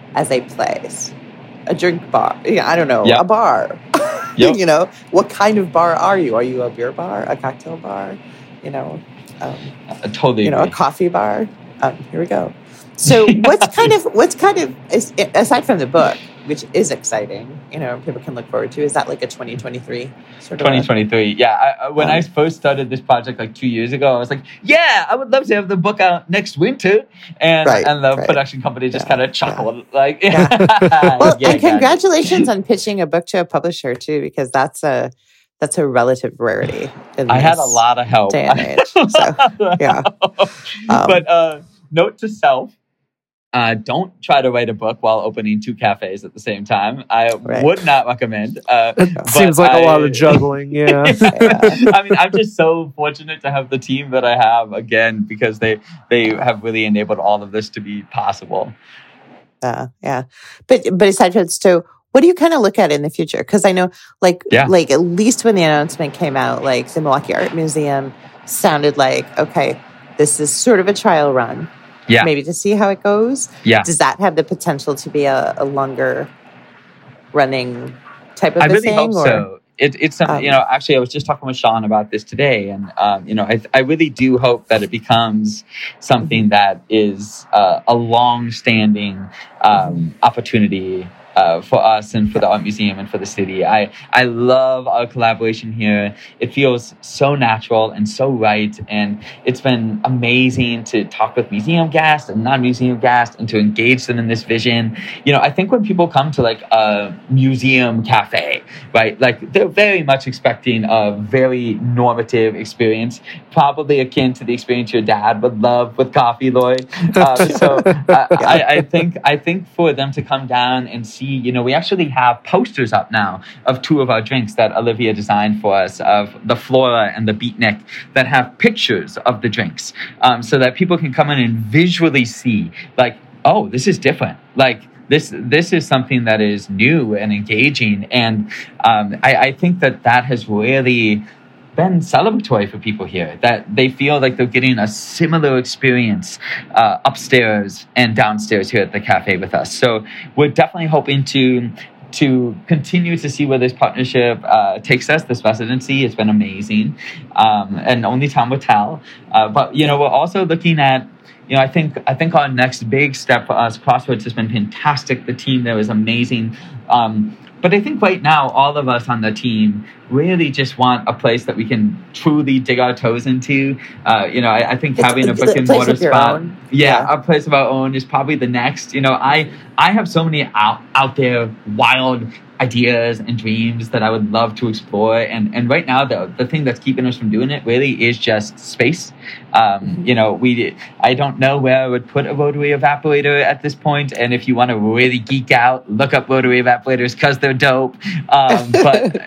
place. A drink bar. Yeah, I don't know. A bar. You know, what kind of bar are you? Are you a beer bar? A cocktail bar? You know, I totally. You know, a coffee bar. Here we go. So, what's kind of aside from the book, which is exciting, you know, people can look forward to. Is that a 2023 sort of? 2023. Yeah. When I first started this project 2 years ago, I was like, yeah, I would love to have the book out next winter. And the production company just kind of chuckled. Well, and congratulations on pitching a book to a publisher too, because that's a relative rarity. I had a lot of help. Day and age. So, yeah. note to self. Don't try to write a book while opening 2 cafes at the same time. I would not recommend. It seems like a lot of juggling. Yeah. I mean, I'm just so fortunate to have the team that I have, again, because they have really enabled all of this to be possible. Yeah. But aside from so, what do you kind of look at in the future? Because I know, like at least when the announcement came out, like the Milwaukee Art Museum sounded like, okay, this is sort of a trial run. Yeah. Maybe to see how it goes. Yeah. Does that have the potential to be a longer running type of I really thing? hope so. It's something, actually, I was just talking with Sean about this today. And, I really do hope that it becomes something that is a long-standing opportunity for us and for the art museum and for the city. I love our collaboration here. It feels so natural and so right. And it's been amazing to talk with museum guests and non-museum guests and to engage them in this vision. I think when people come to like a museum cafe, right, like they're very much expecting a very normative experience, probably akin to the experience your dad would love with coffee, Lloyd. I think for them to come down and see, we actually have posters up now of 2 of our drinks that Olivia designed for us, of the Flora and the Beatnik, that have pictures of the drinks, so that people can come in and visually see, like, oh, this is different. Like, this is something that is new and engaging. And I think that has really been celebratory for people here, that they feel like they're getting a similar experience upstairs and downstairs here at the cafe with us. So we're definitely hoping to continue to see where this partnership takes us. This residency has been amazing, and only time will tell. But we're also looking at, I think our next big step for us, Crossroads has been fantastic. The team there is amazing. But I think right now, all of us on the team really just want a place that we can truly dig our toes into. I think having a brick and mortar spot, a place of our own is probably the next. I have so many out there wild ideas and dreams that I would love to explore. And right now, the thing that's keeping us from doing it really is just space. I don't know where I would put a rotary evaporator at this point. And if you want to really geek out, look up rotary evaporators because they're dope. But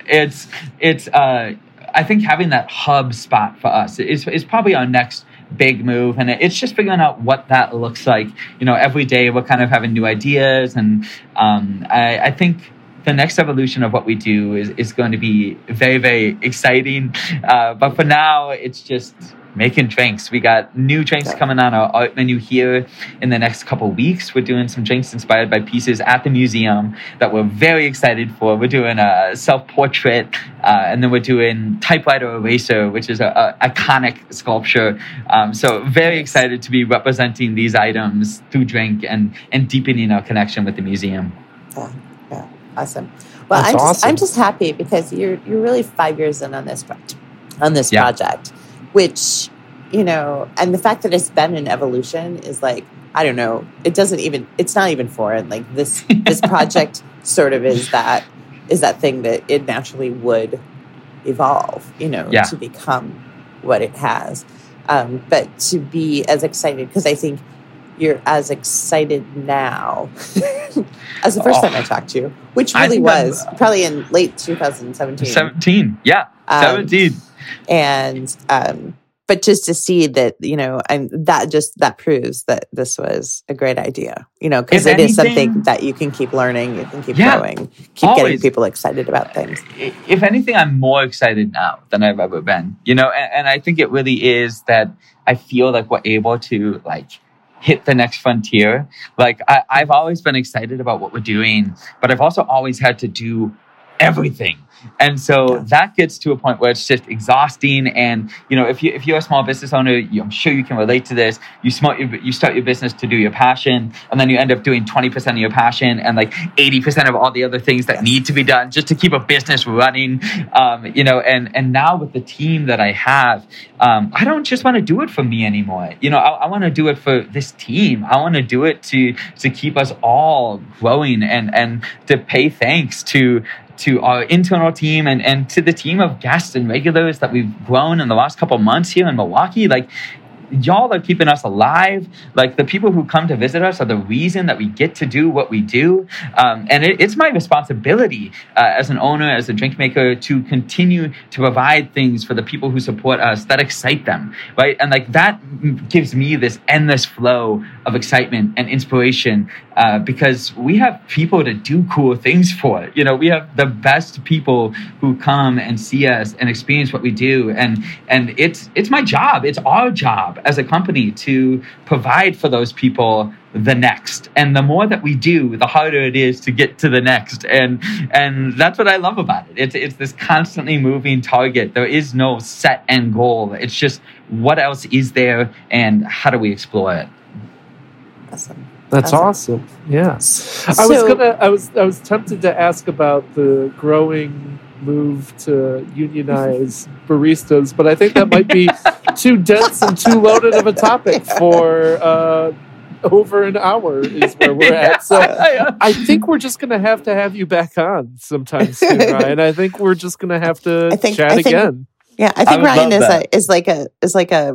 I think having that hub spot for us is probably our next big move, and it's just figuring out what that looks like. Every day we're kind of having new ideas, and I think the next evolution of what we do is going to be very, very exciting. But for now, it's just making drinks. We got new drinks coming on our art menu here in the next couple of weeks. We're doing some drinks inspired by pieces at the museum that we're very excited for. We're doing a self-portrait, and then we're doing typewriter eraser, which is an iconic sculpture. So very excited to be representing these items through drink and deepening our connection with the museum. Yeah. Awesome. Well, I'm just happy because you're really 5 years in on this project, which, and the fact that it's been an evolution is like, I don't know, it's not even foreign. Like this project sort of is that thing that it naturally would evolve, to become what it has. But to be as excited, because I think you're as excited now as the first time I talked to you, which really was probably in late 2017. 17. And, but just to see that, and that proves that this was a great idea, because it is something that you can keep learning, you can keep growing, keep getting people excited about things. If anything, I'm more excited now than I've ever been, and I think it really is that I feel like we're able to hit the next frontier. Like I've always been excited about what we're doing, but I've also always had to do everything. And so that gets to a point where it's just exhausting. And, if you're a small business owner, I'm sure you can relate to this. You start your business to do your passion, and then you end up doing 20% of your passion and 80% of all the other things that need to be done just to keep a business running. And now with the team that I have, I don't just want to do it for me anymore. I want to do it for this team. I want to do it to keep us all growing and to pay thanks to our internal team and to the team of guests and regulars that we've grown in the last couple of months here in Milwaukee. y'all are keeping us alive. Like, the people who come to visit us are the reason that we get to do what we do. And it's my responsibility as an owner, as a drink maker, to continue to provide things for the people who support us that excite them, right? And like, that gives me this endless flow of excitement and inspiration, because we have people to do cool things for. You know, we have the best people who come and see us and experience what we do, and it's my job, it's our job as a company to provide for those people the next. And the more that we do, the harder it is to get to the next. And that's what I love about it. It's this constantly moving target. There is no set end goal. It's just, what else is there and how do we explore it? Awesome. That's awesome. Yeah. I was tempted to ask about the growing move to unionize baristas, but I think that might be too dense and too loaded of a topic for over an hour is where we're at. So I think we're just going to have you back on sometime soon, Ryan. I think we're just going to have to chat again. Yeah, I think Ryan is like a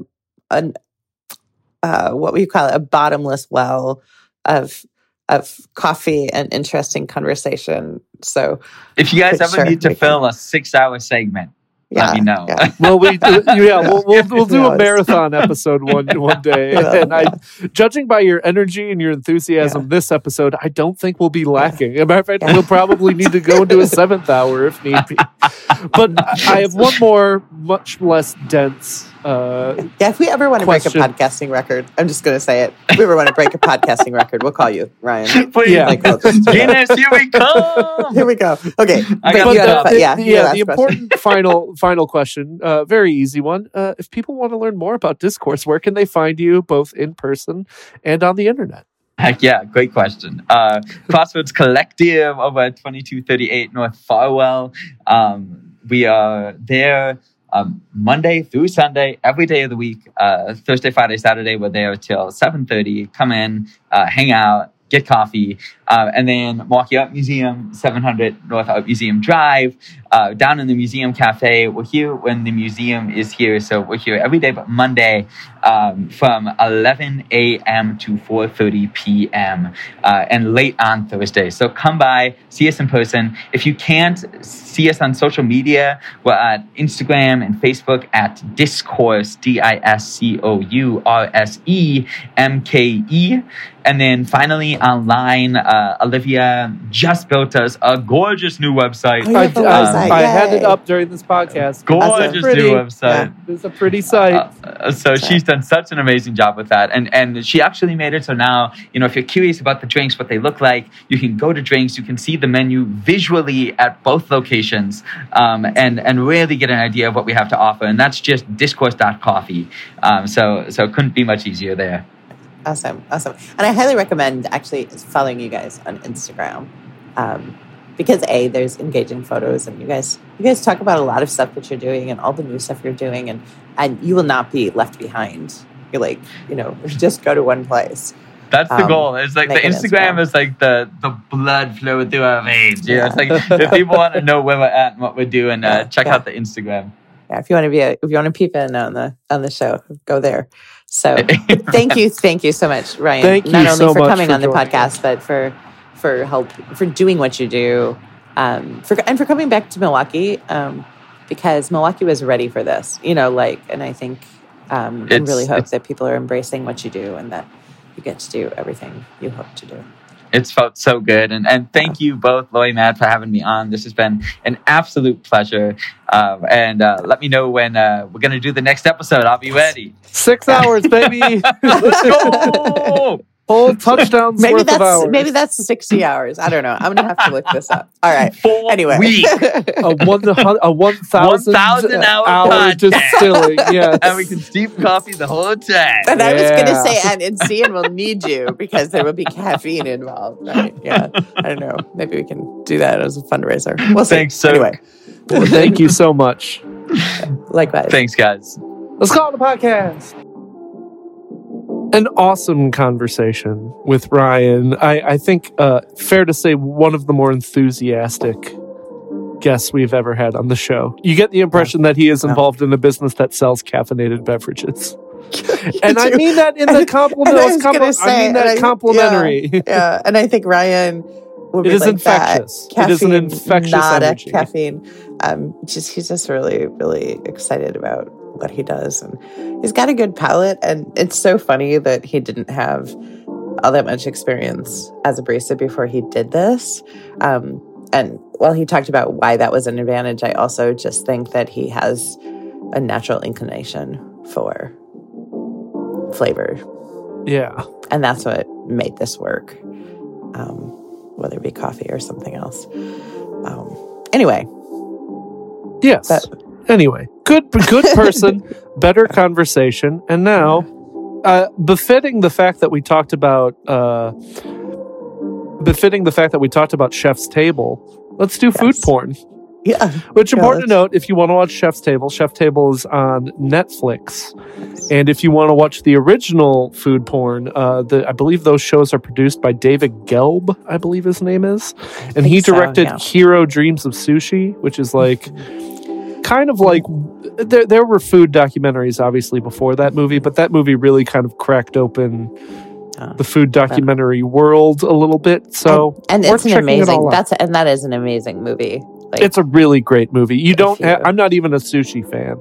what would you call it? A bottomless well of coffee and interesting conversation. So if you guys ever need to fill a 6-hour segment, let me know. Yeah. Well, we'll do a marathon episode one day. And judging by your energy and your enthusiasm, this episode, I don't think we'll be lacking. As a matter of fact, we'll probably need to go into a 7th hour if need be. But I have one more, much less dense. If we ever want to break a podcasting record, I'm just going to say it. If we ever want to break a podcasting record, we'll call you, Ryan. Guinness, here we come. Here we go. Okay. The important final question, very easy one. If people want to learn more about Discourse, where can they find you, both in person and on the internet? Heck yeah, great question. Crossroads Collective over at 2238 North Farwell. We are there Monday through Sunday, every day of the week. Thursday, Friday, Saturday, we're there till 7:30. Come in, hang out, get coffee, and then Milwaukee Art Museum, 700 North Art Museum Drive. Down in the Museum Cafe, we're here when the museum is here, so we're here every day but Monday from 11 a.m. to 4:30 p.m. And late on Thursday. So come by, see us in person. If you can't see us on social media, we're at Instagram and Facebook at Discourse, DISCOURSEMKE. And then finally online, Olivia just built us a gorgeous new website. I had it up during this podcast. Gorgeous new website. Yeah, it's a pretty site. So she's done such an amazing job with that. And she actually made it so now, if you're curious about the drinks, what they look like, you can go to drinks, you can see the menu visually at both locations, and really get an idea of what we have to offer. And that's just discourse.coffee. So it couldn't be much easier there. Awesome. And I highly recommend actually following you guys on Instagram. Because there's engaging photos, and you guys talk about a lot of stuff that you're doing and all the new stuff you're doing, and you will not be left behind. You're like, just go to one place. That's the goal. It's like the Instagram is like the blood flowing through our veins. Yeah. It's like if people want to know where we're at and what we're doing, check out the Instagram. Yeah, if you want to peep in on the show, go there. So thank you so much, Ryan. Thank you not only so for much coming on the joining. podcast, but for doing what you do, for coming back to Milwaukee, because Milwaukee was ready for this. And I think and really hope that people are embracing what you do and that you get to do everything you hope to do. It's felt so good. And thank you both, Lori and Matt, for having me on. This has been an absolute pleasure. And let me know when we're going to do the next episode. I'll be ready. 6 hours, baby. Let's go. Whole touchdowns worth of hours. Maybe that's 60 hours. I don't know. I'm going to have to look this up. All right. 4 anyway. weeks. A 1,000 hour distilling. Yes. And we can steep coffee the whole time. And I was going to say, and Cian will need you because there will be caffeine involved. Right? Yeah. I don't know. Maybe we can do that as a fundraiser. We'll see. Thanks, so. Anyway. Well, thank you so much. Likewise. Thanks, guys. Let's call it a podcast. An awesome conversation with Ryan. I think fair to say one of the more enthusiastic guests we've ever had on the show. You get the impression that he is involved in a business that sells caffeinated beverages. And I mean that in the compliment. I mean that complimentary. Yeah, and I think Ryan will be it is like infectious. That. Caffeine, it is an infectious not energy. Caffeine. He's just really, really excited about what he does, and he's got a good palate. And it's so funny that he didn't have all that much experience as a barista before he did this. And while he talked about why that was an advantage, I also just think that he has a natural inclination for flavor. Yeah. And that's what made this work, whether it be coffee or something else. Anyway. Yes. Anyway, good person, better conversation. And now, befitting the fact that we talked about Chef's Table, let's do food porn. Yeah. Which, important to note, if you want to watch Chef's Table is on Netflix. And if you want to watch the original food porn, I believe those shows are produced by David Gelb, I believe his name is. And he directed Hero Dreams of Sushi, which is like kind of like there were food documentaries obviously before that movie, but that movie really kind of cracked open the food documentary world a little bit. So and it's an amazing that is an amazing movie. Like, it's a really great movie. I'm not even a sushi fan.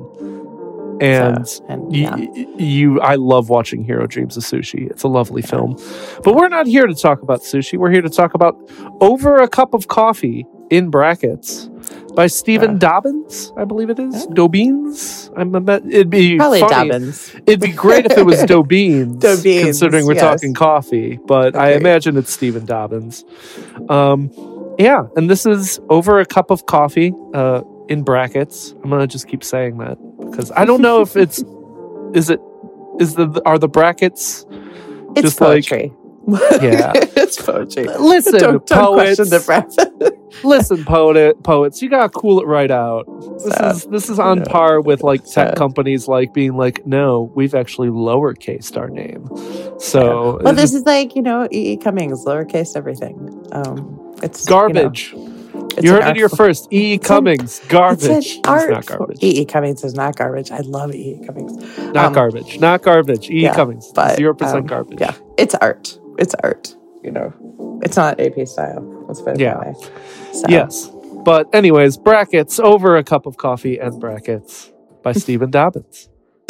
I love watching Hero Dreams of Sushi. It's a lovely film. But we're not here to talk about sushi. We're here to talk about Over a Cup of Coffee, in brackets, by Stephen Dobbins, I believe it is. Dobbins? It'd be probably funny. Dobbins. It'd be great if it was Dobbins, considering we're talking coffee. But I imagine it's Stephen Dobbins. And this is Over a Cup of Coffee, in brackets. I'm gonna just keep saying that because I don't know if it's are the brackets it's just poetry. It's poetry. Listen, don't poets. Question the breath. Listen, poets, you gotta cool it right out. This is on par with like tech companies like being like, no, we've actually lowercased our name. So well, this is like E.E. Cummings, lowercase everything. It's garbage. You heard it here first. E.E. Cummings, garbage. It's art. Not garbage. E.E. Cummings is not garbage. I love E.E. Cummings. Not garbage. Not garbage. E.E. Cummings. 0% garbage. Yeah, it's art. It's art. It's not AP style. Let's put it that way. So. Yes. But anyways, brackets, Over a Cup of Coffee, and brackets by Stephen Dobbins.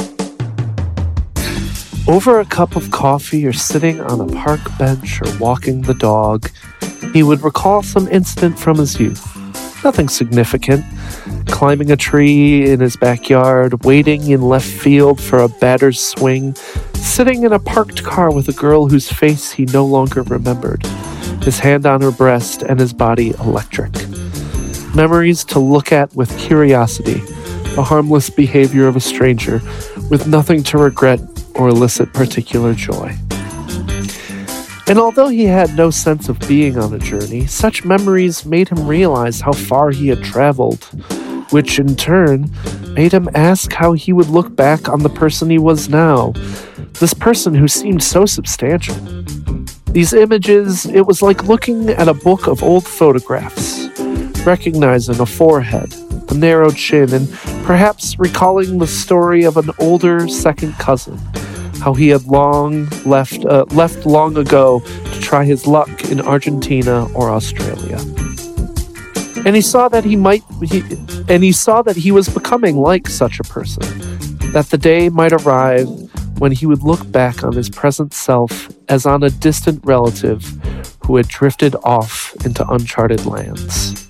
Over a cup of coffee or sitting on a park bench or walking the dog, he would recall some incident from his youth. Nothing significant. Climbing a tree in his backyard, waiting in left field for a batter's swing, sitting in a parked car with a girl whose face he no longer remembered, his hand on her breast and his body electric. Memories to look at with curiosity, the harmless behavior of a stranger, with nothing to regret or elicit particular joy. And although he had no sense of being on a journey, such memories made him realize how far he had traveled, which in turn made him ask how he would look back on the person he was now, this person who seemed so substantial. These images, it was like looking at a book of old photographs, recognizing a forehead, a narrow chin, and perhaps recalling the story of an older second cousin, how he had left long ago to try his luck in Argentina or Australia. And he saw that he was becoming like such a person, that the day might arrive when he would look back on his present self as on a distant relative who had drifted off into uncharted lands.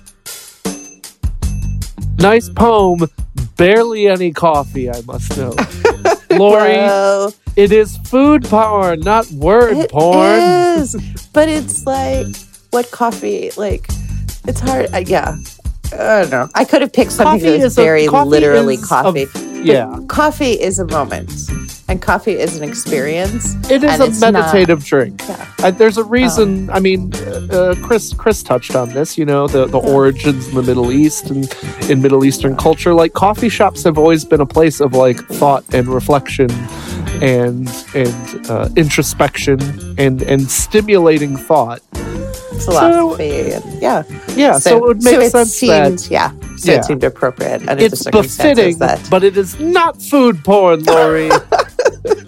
Nice poem, barely any coffee, I must note. Lori, it is food porn, not word porn. It is, but it's like, what coffee, like, it's hard, I don't know. I could have picked something that was very literally coffee. Coffee is a moment, and coffee is an experience. It is a meditative drink. Yeah. There's a reason. Chris touched on this. The origins in the Middle East and in Middle Eastern culture. Like, coffee shops have always been a place of like thought and reflection, and introspection and stimulating thought. Philosophy, so it would make sense it seemed appropriate. And it's befitting, but it is not food porn, Lori.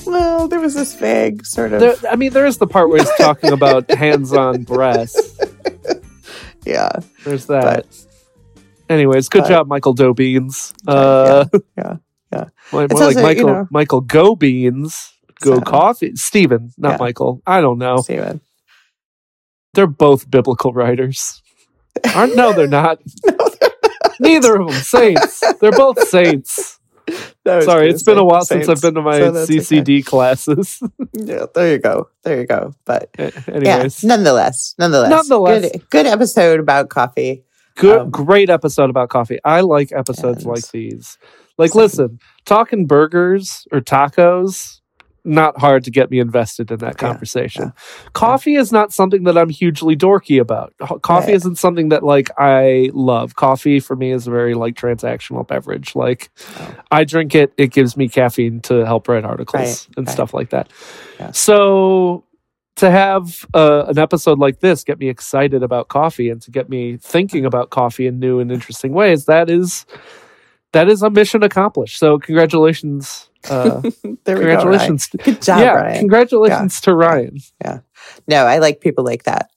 Well, there was this vague sort of... There is the part where he's talking about hands-on breasts. Yeah. There's that. Anyways, good job, Michael Doe Beans. Yeah. More It's like also, Michael Go Beans. Go Coffee. Stephen, not Michael. I don't know. Steven. They're both biblical writers. No, they're not. Neither of them. Saints. They're both saints. Sorry, it's been a while since I've been to my CCD classes. Yeah, there you go. But anyways. Nonetheless. Good episode about coffee. Great episode about coffee. I like episodes like these. Listen, talking burgers or tacos, not hard to get me invested in that conversation. Yeah. Coffee is not something that I'm hugely dorky about. Coffee isn't something that I love. Coffee for me is a very transactional beverage. I drink it, it gives me caffeine to help write articles and stuff like that. Yeah. So to have an episode like this get me excited about coffee and to get me thinking about coffee in new and interesting ways, that is a mission accomplished. So congratulations. Congratulations. Go, good job, Ryan. Congratulations to Ryan. Yeah. No, I like people like that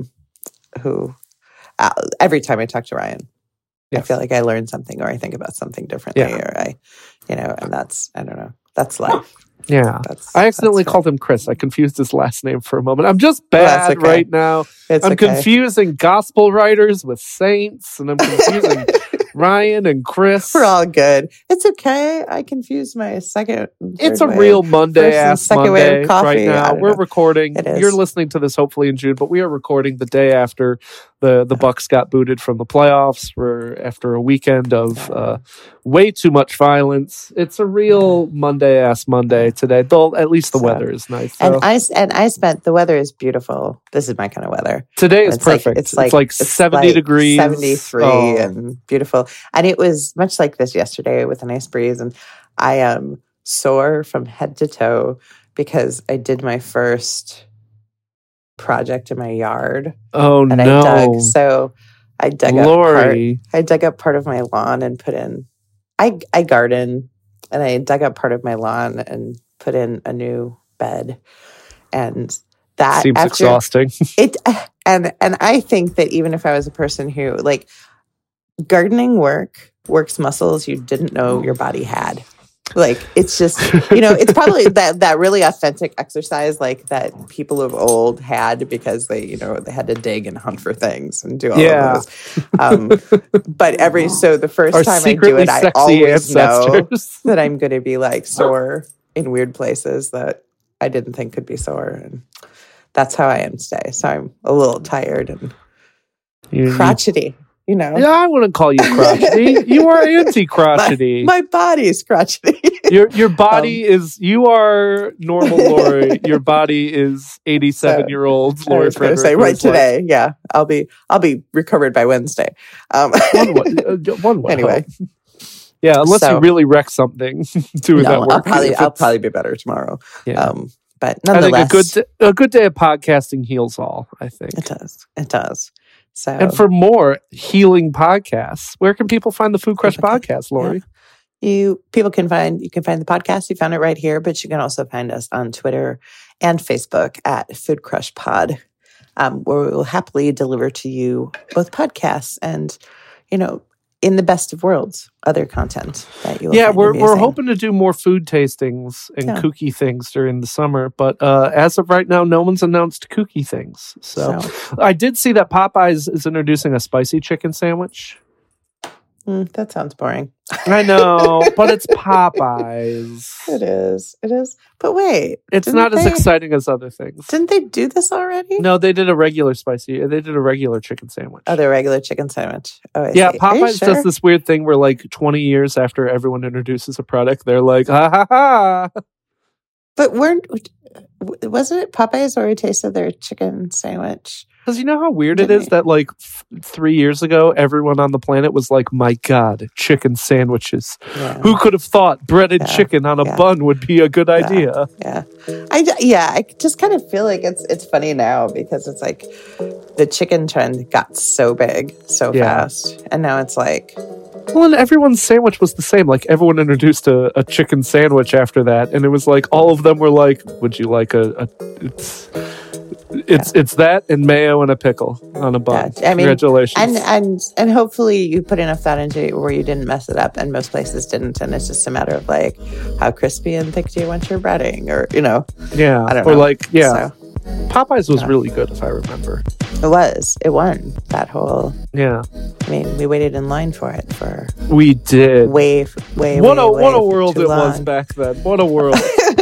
who every time I talk to Ryan, I feel like I learn something or I think about something differently or and that's, I don't know, that's life. Yeah. I accidentally called him Chris. I confused his last name for a moment. I'm just bad right now. I'm confusing gospel writers with saints, and I'm confusing Ryan and Chris. We're all good. It's okay. I confused my second. It's a real Monday-ass Monday right now. We're recording. You're listening to this hopefully in June, but we are recording the day after the Bucks got booted from the playoffs. After a weekend of way too much violence. It's a real Monday-ass Monday today. Though at least the weather is nice. And I spent the weather is beautiful. This is my kind of weather. Today is perfect. It's like 70 degrees, 73, and beautiful. And it was much like this yesterday with a nice breeze. And I am sore from head to toe because I did my first project in my yard. Oh, and no. I dug up part of my lawn and put in, I garden, and I dug up part of my lawn and put in a new bed. And that seems exhausting. And I think that even if I was a person who gardening works muscles you didn't know your body had. It's just, it's probably that really authentic exercise that people of old had because they had to dig and hunt for things and do all of those. But the first time I do it, I always know that I'm going to be sore in weird places that I didn't think could be sore. And that's how I am today. So I'm a little tired and crotchety. Yeah, I wouldn't call you crotchety. You are anti-crotchety. My body is crotchety. Your body is. You are normal, Lori. Your body is 87-year-old Lori Frederick. Right today, yeah, I'll be recovered by Wednesday. One way. Anyway, yeah, unless you really wreck something doing that work. I'll probably be better tomorrow. Yeah. But nonetheless, I think a good day of podcasting heals all. I think it does. So, and for more healing podcasts, where can people find the Food Crush podcast, Lori? Yeah. You can find the podcast. You found it right here, but you can also find us on Twitter and Facebook at Food Crush Pod, where we will happily deliver to you both podcasts and, in the best of worlds, other content that you will find we're hoping to do more food tastings and kooky things during the summer, but as of right now, no one's announced kooky things. So I did see that Popeyes is introducing a spicy chicken sandwich. That sounds boring. I know, but it's Popeyes. It is. But wait. It's not as exciting as other things. Didn't they do this already? No, they did a regular chicken sandwich. Oh, the regular chicken sandwich. Oh, yeah, Popeyes does this weird thing where 20 years after everyone introduces a product, they're like, ha ha ha. But wasn't it Popeyes already tasted their chicken sandwich? Because you know how weird it is that 3 years ago, everyone on the planet was like, my God, chicken sandwiches. Yeah. Who could have thought breaded chicken on a bun would be a good idea? Yeah. I just kind of feel like it's funny now because it's the chicken trend got so big so fast. And now it's Well, and everyone's sandwich was the same. Like, everyone introduced a chicken sandwich after that, and it was like all of them were like, "Would you like it's that and mayo and a pickle on a bun." Yeah, I mean, congratulations. And hopefully you put enough thought into it where you didn't mess it up, and most places didn't. And it's just a matter of like, how crispy and thick do you want your breading, or Yeah, I don't or know. like So, Popeyes was really good if I remember. it won that whole. Yeah, I mean, we waited in line for it for we did. way What a world too it was long. back then. What a world.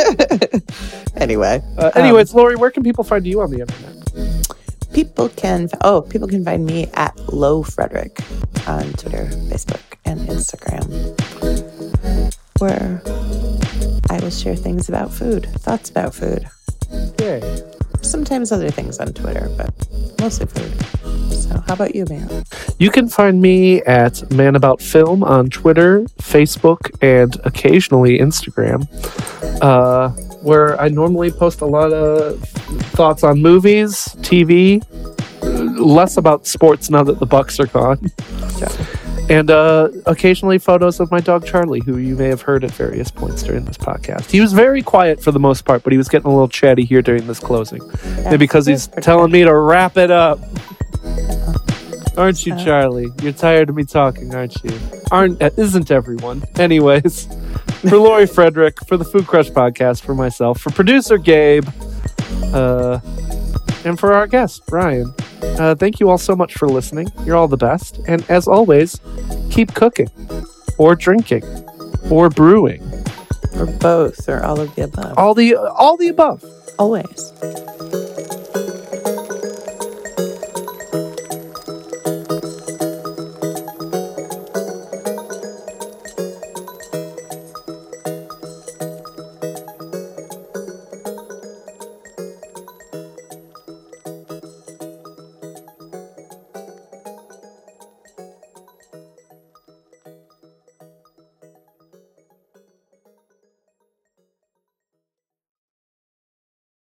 Anyways, Lori, where can people find you on the internet? people can find me at Low Frederick on Twitter, Facebook, and Instagram, where I will share things about food, thoughts about food. Yay. Sometimes other things on Twitter, but mostly food. So how about you, man? You can find me at Man About Film on Twitter, Facebook, and occasionally Instagram, where I normally post a lot of thoughts on movies, TV, less about sports now that the Bucks are gone, and occasionally photos of my dog Charlie, who you may have heard at various points during this podcast. He was very quiet for the most part, but he was getting a little chatty here during this closing. Maybe because he's telling me to wrap it up. Aren't you, Charlie? You're tired of me talking, aren't you? Isn't everyone? Anyways, for Lori Frederick, for the Food Crush podcast, for myself, for producer Gabe, and for our guest, Ryan. Thank you all so much for listening. You're all the best. And as always, keep cooking, or drinking, or brewing. Or both, or all of the above. All the above. Always.